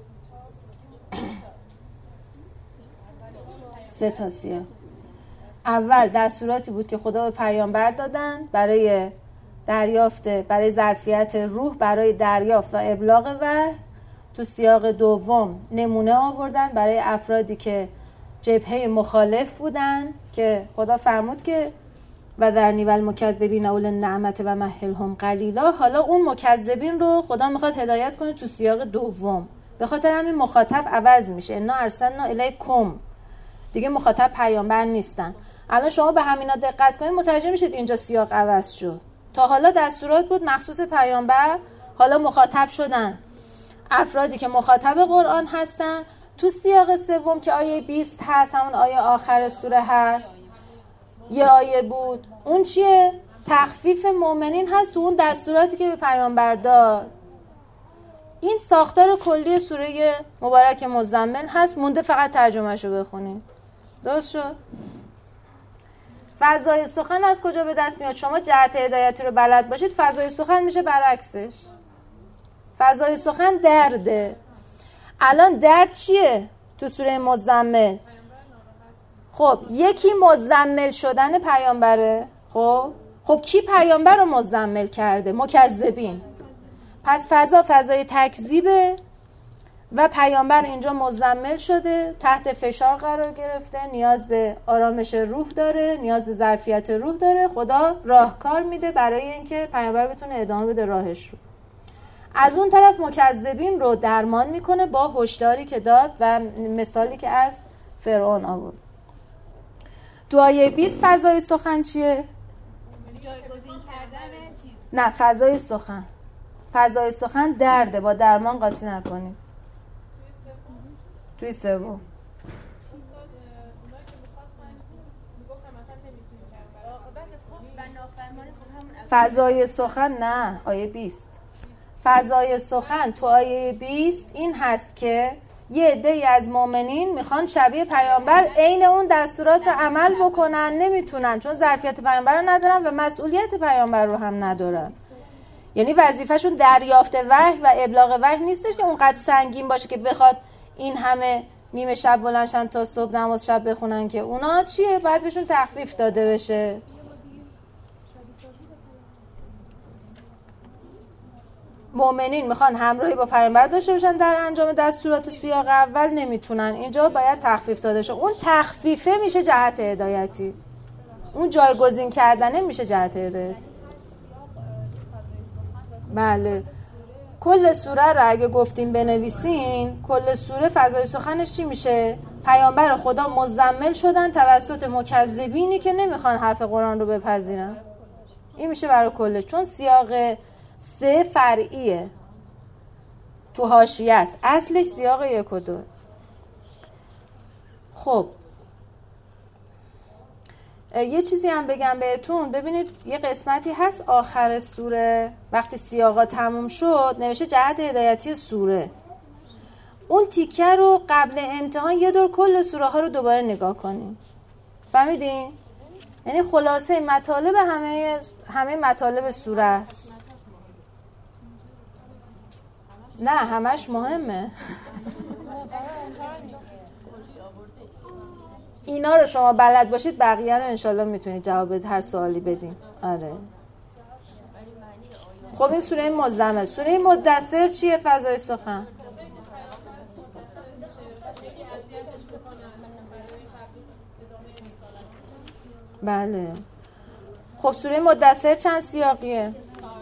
سه تا سیاق. اول دستوراتی بود که خدا به پیامبر دادن برای دریافت، برای ظرفیت روح، برای دریافت و ابلاغ وحی. تو سیاق دوم نمونه آوردن برای افرادی که جبهه مخالف بودن که خدا فرمود که و در نیول مکذبین اول نعمت و مهلهم قلیلا. حالا اون مکذبین رو خدا میخواد هدایت کنه تو سیاق دوم. به خاطر همین مخاطب عوض میشه. انا ارسلنا الیکم، دیگه مخاطب پیامبر نیستن. الان شما به همینا دقت کنید متوجه میشید اینجا سیاق عوض شد. تا حالا دستورات بود مخصوص پیامبر، حالا مخاطب شدن افرادی که مخاطب قرآن هستن. تو سیاق سوم که آیه بیست هست، همون آیه آخر سوره هست، یه آیه بود. اون چیه؟ تخفیف مؤمنین هست تو اون دستوراتی که به پیامبر داد. این ساختار کلی سوره مبارک مزمل هست، مونده فقط ترجمهشو بخونید. درست شد؟ فضای سخن از کجا به دست میاد؟ شما جهت هدایتی رو بلد باشید، فضای سخن میشه برعکسش. فضای سخن درده. الان درد چیه تو سوره مزمل؟ خب یکی مزمل شدن پیامبره. خب خب کی پیامبر رو مزمل کرده؟ مکذبین. پس فضا فضای تکذیبه و پیامبر اینجا مزمل شده، تحت فشار قرار گرفته، نیاز به آرامش روح داره، نیاز به ظرفیت روح داره. خدا راهکار میده برای اینکه پیامبر بتونه ادامه بده راهش رو. از اون طرف مکذبین رو درمان میکنه با هشداری که داد و مثالی که از فرعون آورد. تو آیه بیست فضای سخن چیه؟ جایگزین کردن چیز. نه، فضای سخن. فضای سخن درده، با درمان قاطی نکنید. توی سوم فضای سخن، نه آیه بیست. فضای سخن تو آیه بیست این هست که یه عده‌ای از مؤمنین میخوان شبیه پیامبر عین اون دستورات رو عمل بکنن، نمیتونن چون ظرفیت پیامبر رو ندارن و مسئولیت پیامبر رو هم ندارن. یعنی وظیفه‌شون دریافت وحی و ابلاغ وحی نیستش که اونقدر سنگین باشه که بخواد این همه نیمه شب بلندشن تا صبح نماز شب بخونن، که اونا چیه؟ باید بهشون تخفیف داده بشه. مؤمنین میخوان همراهی با پیامبر داشته باشن در انجام دستورات سیاق اول، نمیتونن. اینجا باید تخفیف داده شه. اون تخفیفه میشه جهت هدایتی، اون جایگزین کردنه میشه جهت هدایتی. بله، کل سوره رو اگه گفتیم بنویسین، کل سوره فضای سخنش چی میشه؟ پیامبر خدا مزمل شدن توسط مکذبینی که نمیخوان حرف قرآن رو بپذیرن. این میشه برای کلش، چون سیاق سه فرعیه، تو حاشیه است، اصلش سیاق یک و دو. خب یه چیزی هم بگم بهتون، ببینید یه قسمتی هست آخر سوره وقتی سیاقا تموم شد نوشته جهت هدایتی سوره. اون تیکه رو قبل امتحان یه دور کل سوره ها رو دوباره نگاه کنیم. فهمیدین؟ یعنی خلاصه مطالب همه همه مطالب سوره است. نه همش مهمه. اینا رو شما بلد باشید بقیه رو انشالله میتونید جواب هر سوالی بدین. آره. خب این سوره مزمل. سوره مدثر چیه فضای سخن؟ بله. خب سوره مدثر چند سیاقیه؟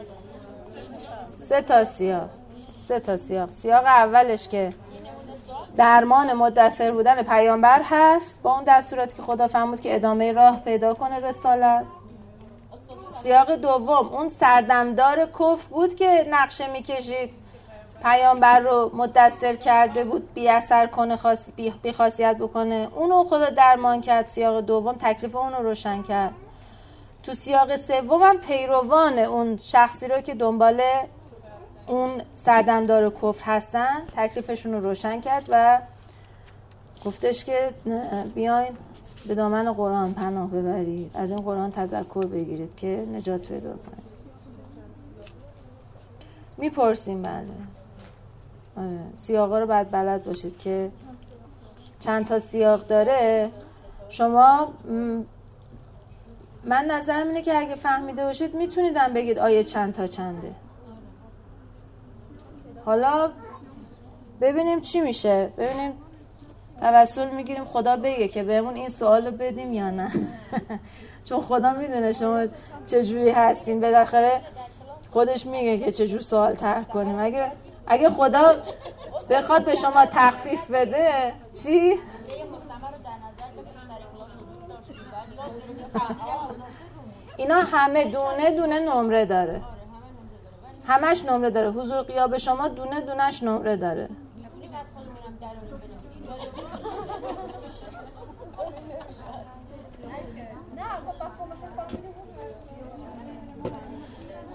سه تا سیاق. سه تا سیاق. سیاق اولش که درمان مدثر بودن پیامبر هست با اون دستوراتی که خدا فرمود که ادامه راه پیدا کنه رسالت. سیاق دوم اون سردمدار کفر بود که نقشه میکشید پیامبر رو مدثر کرده بود بی اثر کنه، خاص بی, بی خاصیت بکنه، اونو خدا درمان کرد. سیاق دوم تکلیف اونو روشن کرد. تو سیاق سوم هم پیروان اون شخصی رو که دنبال اون سردمدار کفر هستن تکلیفشون رو روشن کرد و گفتش که بیاین به دامن قرآن پناه ببرید، از این قرآن تذکر بگیرید که نجات پیدا کنید. میپرسیم بله. آره. سیاقا رو باید بلد باشید که چند تا سیاق داره. شما من نظرم اینه که اگه فهمیده باشید میتونیدم بگید آیه چند تا چنده. حالا ببینیم چی میشه، ببینیم توسل میگیریم خدا بگه که بهمون این سوالو بدیم یا نه. چون خدا میدونه شما چجوری هستین، بالاخره خودش میگه که چجور سوال طرح کنیم. اگه اگه خدا بخواد به شما تخفیف بده چی؟ اینا همه دونه دونه نمره داره، همش نمره داره. حضور غیاب شما دونه دونش نمره داره.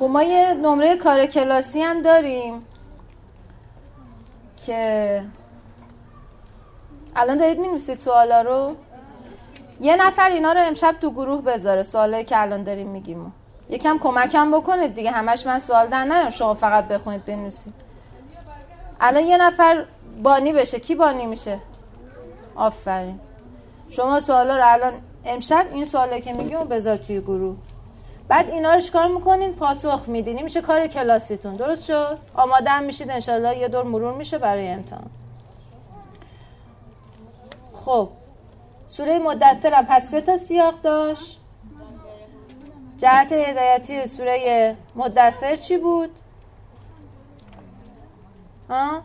خب ما یه نمره کار کلاسی هم داریم که الان دارید می‌نویسید سوالا رو. یه نفر اینا رو امشب تو گروه بذاره، سوالایی که الان داریم میگیم. یکم کمکم بکنید دیگه، همش من سوال در نیارم شما فقط بخونید بنویسید. الان یه نفر بانی بشه. کی بانی میشه؟ آفرین. شما سوالا رو الان امشب این سوالی که میگیم رو بذار توی گروه. بعد اینا رو چیکار میکنین؟ پاسخ میدین. میشه کار کلاسیتون. درست شد؟ آماده هم میشید انشالله یه دور مرور میشه برای امتحان. خب سوره مدثر هم پس سه تا سیاق داشت. جهت هدایتی سوره مدثر چی بود؟ ها؟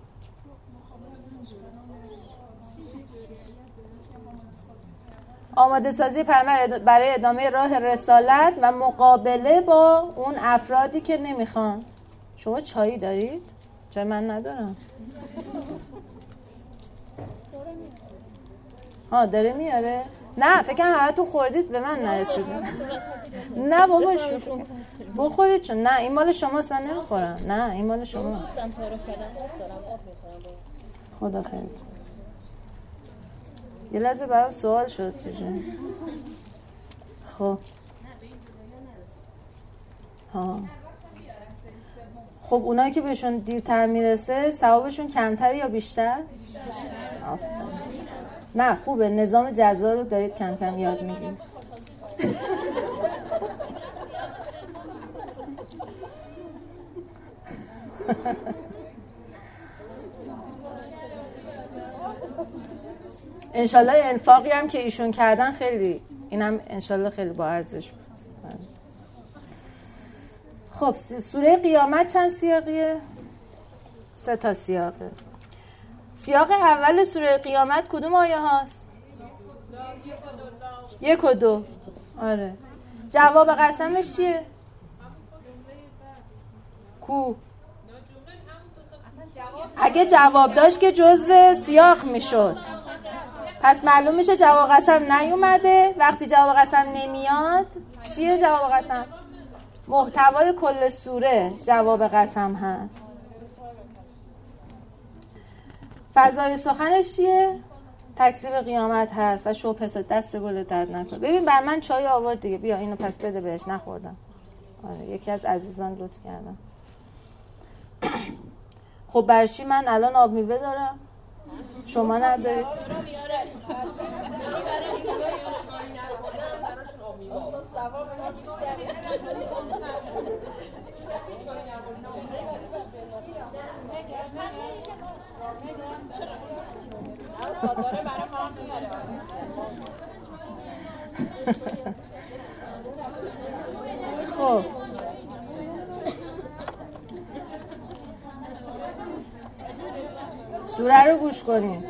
آماده سازی پیامبر برای ادامه راه رسالت و مقابله با اون افرادی که نمیخوان. شما چایی دارید؟ چای من ندارم. ها داره میاره؟ نه فکر کنم همتون خوردید به من نرسیده. نه بابا شو بخورید چون نه این مال شماست من نمیخورم. نه این مال شماست. خدا خیر. یه لحظه برام سوال شد چجوری. خب ها خب اونایی که بهشون دیرتر میرسه ثوابشون کمتر یا بیشتر؟ آفرین. نه خوبه، نظام جزا رو دارید کم کم یاد میگیرید. انشالله انفاقی هم که ایشون کردن خیلی اینم انشالله خیلی با ارزش بود. خب سوره قیامت چند سیاقیه؟ سه تا سیاقه. سیاق اول سوره قیامت کدوم آیه هاست؟ یک و دو. آره. جواب قسمش چیه؟ کو؟ اگه جواب داشت که جزو سیاق میشد. پس معلوم میشه جواب قسم نیومده. وقتی جواب قسم نمیاد چیه جواب قسم؟ محتوای کل سوره جواب قسم هست. فضای سخنش چیه؟ تکذیب قیامت هست و شبهه دست گل درد نکن. ببین بر من چای آورد دیگه، بیا اینو پس بده بهش. نخوردم. آره یکی از عزیزان لطف کردن. خب برشی من الان آب میوه دارم شما ندارید؟ خب سوره رو گوش کنید.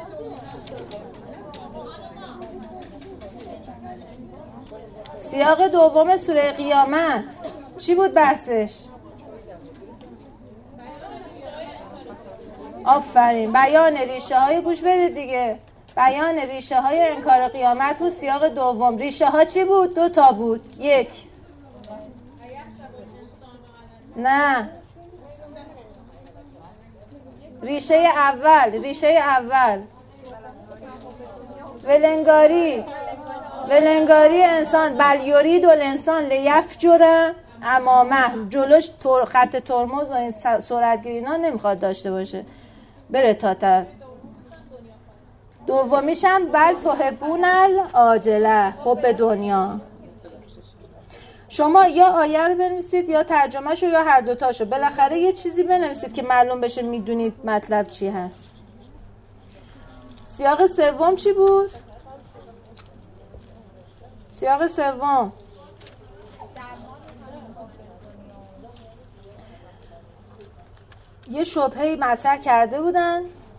سیاق دوم سوره قیامت چی بود بحثش؟ آفرین، بیان ریشه های، گوش بدید دیگه، بیان ریشه های انکار قیامت بود. سیاق دوم ریشه ها چی بود؟ دو تا بود. یک نه ریشه اول ریشه اول ولنگاری ولنگاری انسان. بل یرید الانسان لیفجر امامه. جلوش تر خط ترمز و این سرعتگیری اینا نمیخواد داشته باشه، بره تا تا. دومیشم بل تحبون العاجله، حب دنیا. شما یا آیه رو بنویسید یا ترجمهشو یا هر دوتاشو، بالاخره یه چیزی بنویسید که معلوم بشه میدونید مطلب چی هست. سیاق سوم چی بود؟ سیاق سوم یه شبهه‌ای مطرح کرده بودن،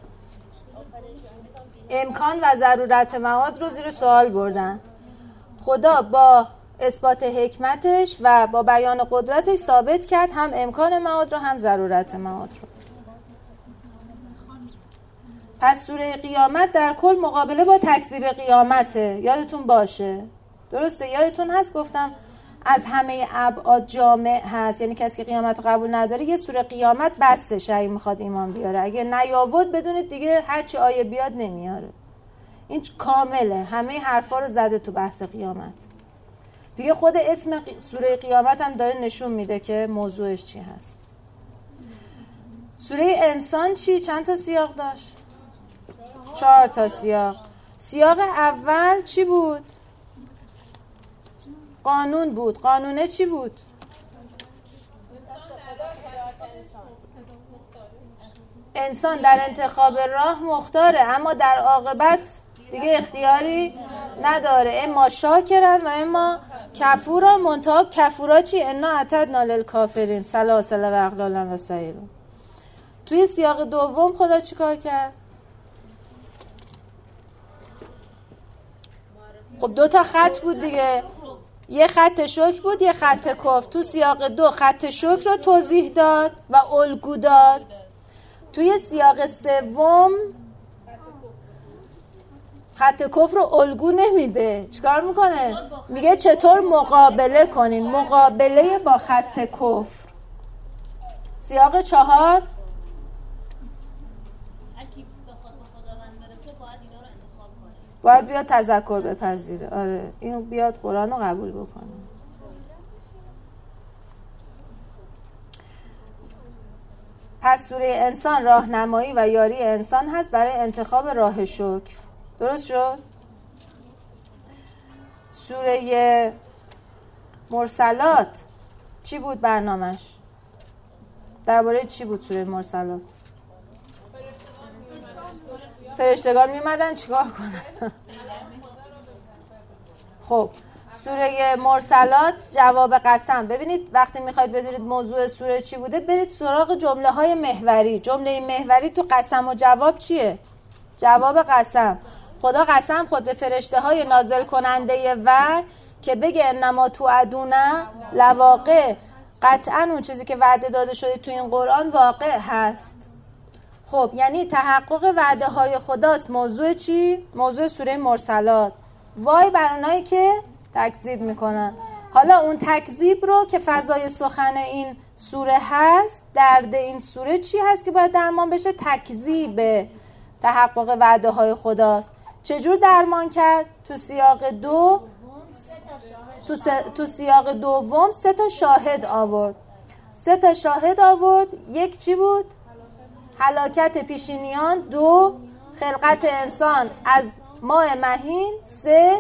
امکان و ضرورت معاد رو زیر سوال بردن. خدا با اثبات حکمتش و با بیان قدرتش ثابت کرد هم امکان معاد رو هم ضرورت معاد رو. پس سوره قیامت در کل مقابله با تکذیب قیامته. یادتون باشه، درسته؟ یادتون هست گفتم از همه ابعاد جامع هست، یعنی کسی که قیامت رو قبول نداره یه سوره قیامت بسش اگه میخواد ایمان بیاره، اگه نیاورد بدونید دیگه هرچی آیه بیاد نمیاره. این کامله، همه حرفا رو زده تو بحث قیامت دیگه. خود اسم سوره قیامت هم داره نشون میده که موضوعش چی هست. سوره انسان چی؟ چند تا سیاق داشت؟ چهار تا سیاق. سیاق اول چی بود؟ قانون بود. قانونه چی بود؟ انسان در انتخاب راه مختاره، اما در عاقبت دیگه اختیاری نداره. اما شاکرن و اما کفورا. منتها کفورا چی؟ انا اعتدنا للکافرین سلاسل و اغلالا و سعیرا. توی سیاق دوم خدا چی کار کرد؟ خب دو تا خط بود دیگه، یه خط شکر بود یه خط کفر. تو سیاق دو خط شکر رو توضیح داد و الگو داد. توی سیاق سوم خط کفر رو الگو نمیده، چیکار میکنه؟ میگه چطور مقابله کنین، مقابله با خط کفر. سیاق چهار باید بیاد تذکر بپذیره. آره این بیاد قرآن رو قبول بکنه. پس سوره انسان راهنمایی و یاری انسان هست برای انتخاب راه شکر. درست شد؟ سوره مرسلات چی بود برنامش؟ درباره چی بود سوره مرسلات؟ فرشتگان میمدن چیکار کنن؟ خب سوره مرسلات جواب قسم. ببینید وقتی میخواید بدونید موضوع سوره چی بوده برید سراغ جمله های محوری. جمله محوری تو قسم و جواب چیه؟ جواب قسم. خدا قسم خود به فرشته های نازل کننده و که بگه انما توعدون لواقع، قطعا اون چیزی که وعده داده شده تو این قرآن واقع هست. خب یعنی تحقق وعده های خداست. موضوع چی؟ موضوع سوره مرسلات. وای بر اونایی که تکذیب میکنن. حالا اون تکذیب رو که فضای سخن این سوره هست، درد این سوره چی هست که باید درمان بشه؟ تکذیب تحقق وعده های خداست. چجور درمان کرد؟ تو سیاق دو تو, س... تو سیاق دوم سه تا شاهد آورد. سه تا شاهد آورد. یک چی بود؟ هلاکت پیشینیان. دو خلقت انسان از ماء مهین. سه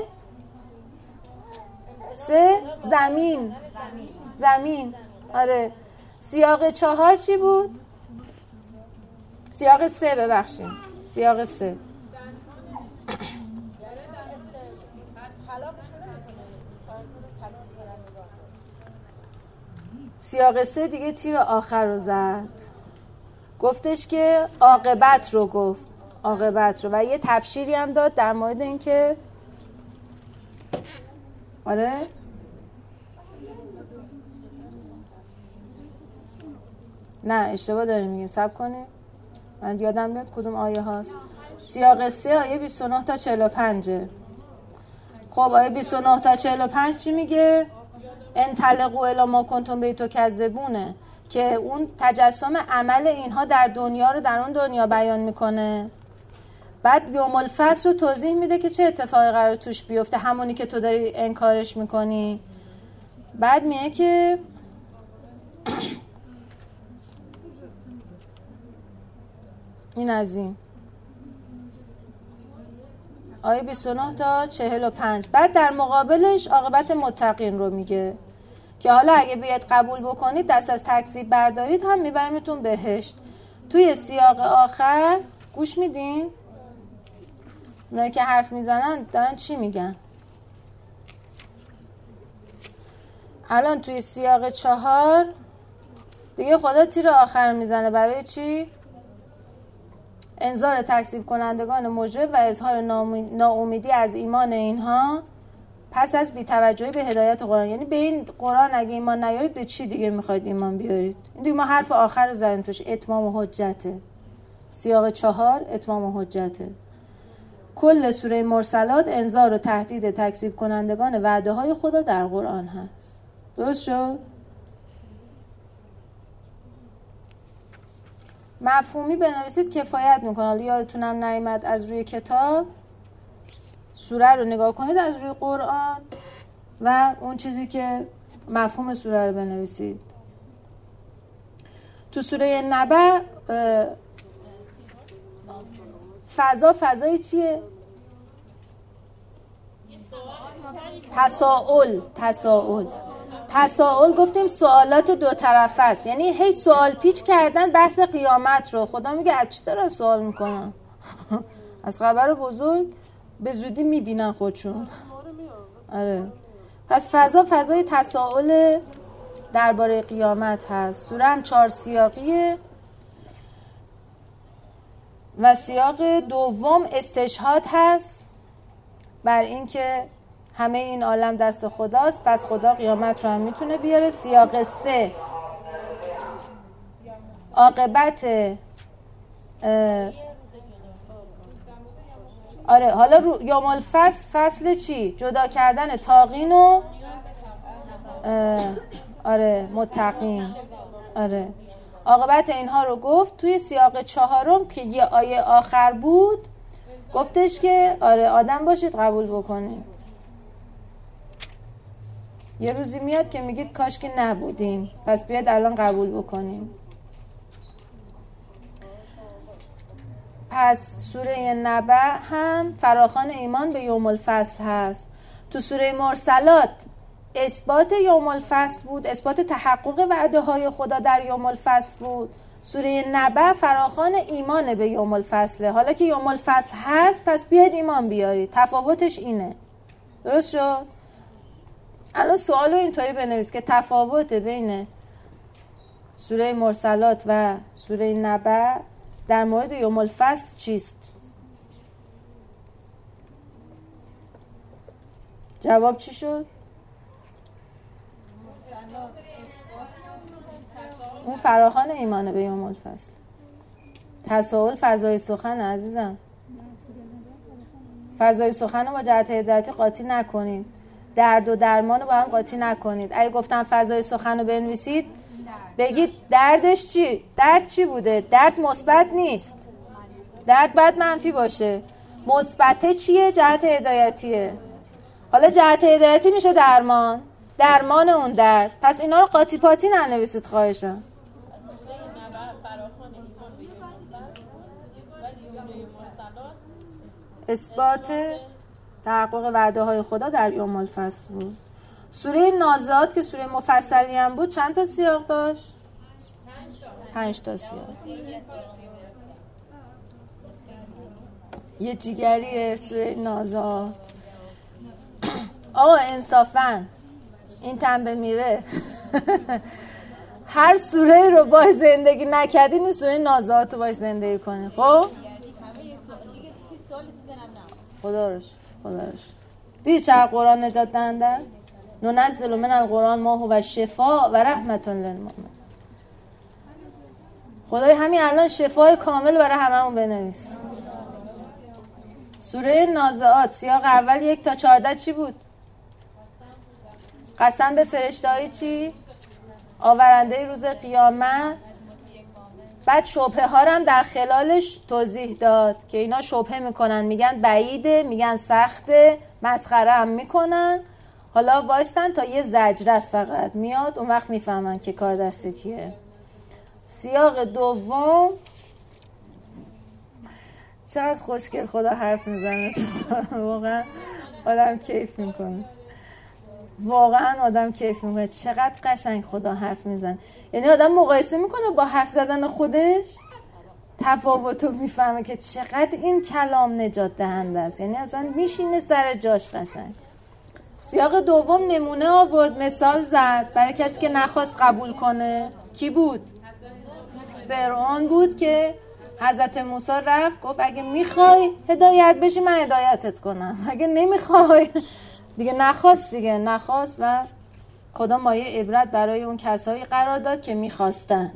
سه زمین زمین آره. سیاق چهار چی بود؟ سیاق سه ببخشید سیاق سه سیاق سه دیگه تیر آخر رو زد، گفتش که عاقبت رو گفت عاقبت رو و یه تبشیری هم داد در مورد این که آره نه اشتباه داریم میگیم، صبر کنید من یادم میاد کدوم آیه هاست. سیاق سه آیه بیست و نه تا چهل و پنج. خب آیه بیست و نه تا چهل و پنج چی میگه؟ انطلقوا الی ما کنتم به تکذبونه، که اون تجسم عمل اینها در دنیا رو در اون دنیا بیان میکنه. بعد یوم الفصل رو توضیح میده که چه اتفاقی قرار توش بیفته، همونی که تو داری انکارش میکنی. بعد میگه که این از این آیه بیست و نه تا چهل و پنج. بعد در مقابلش عاقبت متقین رو میگه که حالا اگه بیاید قبول بکنید دست از تکذیب بردارید هم میبریمتون بهشت. توی سیاق آخر گوش میدین؟ اونایی که حرف میزنن دارن چی میگن؟ الان توی سیاق چهار دیگه خدا تیر آخر میزنه. برای چی؟ انذار تکذیب کنندگان مجرم و اظهار ناامیدی از ایمان اینها پس از بی‌توجهی به هدایت قرآن. یعنی به این قرآن اگه ایمان نیارید به چی دیگه میخواید ایمان بیارید؟ این دیگه ما حرف آخر رو زدیم توش، اتمام حجته. سیاق چهار اتمام حجته. کل سوره مرسلات انذار و تهدید تکذیب کنندگان وعده های خدا در قرآن هست. درست شد؟ مفهومی بنویسید کفایت میکنه. حالا یادتونم نیامد از روی کتاب، سوره رو نگاه کنید از روی قرآن و اون چیزی که مفهوم سوره رو بنویسید. تو سوره نبأ فضا فضای چیه؟ تساؤل. تساؤل تساؤل گفتیم سوالات دو طرفه است، یعنی هی سوال پیچ کردن بحث قیامت رو. خدا میگه از چی دارن سوال میکنن؟ از خبر بزرگ به زودی میبینن خودشون. آره. پس فضا فضای تساؤل درباره قیامت هست. سوره هم چهار سیاقیه و سیاق دوم استشهاد هست بر اینکه همه این عالم دست خداست، پس خدا قیامت رو هم میتونه بیاره. سیاق سه عاقبت آره حالا رو یوم الفصل، فصل چی؟ جدا کردن طاغین و آره متقین. آره عاقبت اینها رو گفت. توی سیاق چهارم که یه آیه آخر بود گفتش که آره آدم باشید قبول بکنید. یه روزی میاد که میگید کاش که نبودیم، پس بیاید الان قبول بکنیم. پس سوره نبأ هم فراخوان ایمان به یوم الفصل هست. تو سوره مرسلات اثبات یوم الفصل بود، اثبات تحقق وعده های خدا در یوم الفصل بود. سوره نبأ فراخوان ایمان به یوم الفصله. حالا که یوم الفصل هست پس بیاید ایمان بیارید. تفاوتش اینه. درست شد؟ الان سوالو اینطوری بنویس که تفاوت بین سوره مرسلات و سوره نبأ در مورد یوم الفصل چیست؟ جواب چی شد؟ اون فراخوان ایمانه به یوم الفصل. تساؤل فضای سخن عزیزم. فضای سخن رو با جهت هدایتی قاطی نکنید. درد و درمان رو با هم قاطی نکنید. اگه گفتم فضای سخن رو بنویسید بگید دردش چی؟ درد چی بوده؟ درد مثبت نیست. درد باید منفی باشه. مثبته چیه؟ جهت هدایتیه. حالا جهت هدایتی میشه درمان. درمان اون درد. پس اینا رو قاطی پاتی ننویسید خواهشم. اثبات تحقق وعده های خدا در یوم الفصل بود. سوره نازعات که سوره مفصلی هم بود چند تا سیاق داشت؟ پنج تا سیاق. یه جیگریه سوره نازعات. آقا انصافاً این تنبه میره هر سوره رو باید زندگی نکردین این سوره نازعات رو باید زندگی کنین. خب خدا روش خدا روش دیدی چرا قرآن نجات دهنده است؟ ننزل من القرآن ما هو شفاء و رحمت للمؤمنین. خدای همین الان شفای کامل برای هممون بنویس. سوره نازعات سیاق اول یک تا چهارده چی بود؟ قسم به فرشته‌های چی؟ آورنده روز قیامت. بعد شبهه ها هم در خلالش توضیح داد که اینا شبهه میکنن، میگن بعیده، میگن سخته، مسخره هم میکنن. حالا وایستن تا یه زجر است فقط میاد اون وقت میفهمن که کار دست کیه. سیاق دوم چقدر خوشگل خدا حرف میزنه واقعا آدم کیف میکنه. واقعا آدم کیف میکنه. چقدر قشنگ خدا حرف میزنه. یعنی آدم مقایسه میکنه با حرف زدن خودش تفاوتو میفهمه که چقدر این کلام نجات دهنده است. یعنی اصلا میشینه سر جاش قشنگ. سیاق دوم نمونه آورد، مثال زد برای کسی که نخواست قبول کنه. کی بود؟ فرعون بود که حضرت موسی رفت گفت اگه میخوای هدایت بشی من هدایتت کنم، اگه نمیخوای دیگه نخواست دیگه نخواست و خدا مایه عبرت برای اون کسایی قرار داد که میخواستن.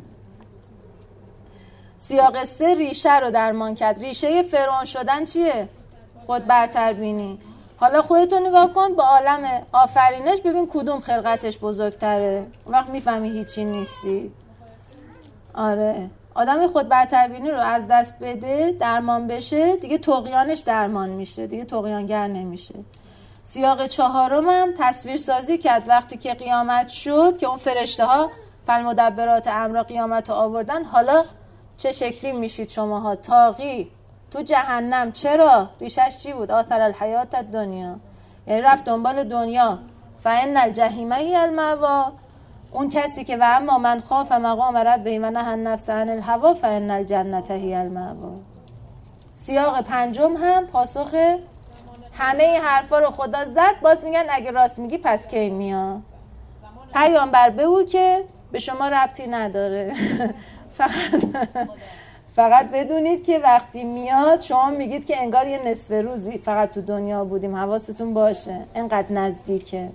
سیاق سه ریشه رو درمان کرد. ریشه فرعون شدن چیه؟ خود برتر بینی. حالا خودتو نگاه کن با عالم آفرینش، ببین کدوم خلقتش بزرگتره. وقت میفهمی هیچی نیستی. آره آدم خود برتربینی رو از دست بده، درمان بشه، دیگه طغیانش درمان میشه، دیگه طغیانگر نمیشه. سیاق چهارم هم تصویر سازی کرد وقتی که قیامت شد که اون فرشته ها فالمدبرات امر قیامت رو آوردن. حالا چه شکلی میشید شماها؟ طاغی تو جهنم. چرا؟ ریشش چی بود؟ آثر الحیات الدنیا، یعنی رفت دنبال دنیا. فان الجحیم هی المأوا، اون کسی که و اما من خاف مقام ربه و نهی النفس عن الهوا فان الجنة هی المأوا. سیاق پنجم هم پاسخ همه این حرفا رو خدا زد. باز میگن اگه راست میگی پس کی میاد؟ پیامبر بگو که به شما ربطی نداره. فقط فقط بدونید که وقتی میاد شما میگید که انگار یه نصف روزی فقط تو دنیا بودیم. حواستون باشه اینقدر نزدیکه.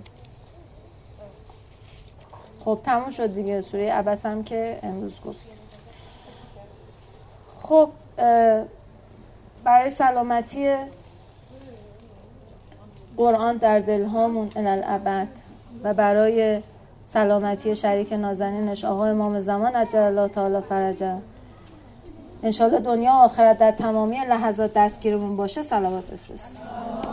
خب تموم شد دیگه سوره عبس هم که امروز گفتیم. خب برای سلامتی قرآن در دلهامون الالعبد و برای سلامتی شریک نازنینش آقا امام زمان عجل الله تعالی فرجه، انشالله دنیا و آخرت در تمامی لحظات دستگیرمون باشه. صلوات بفرست.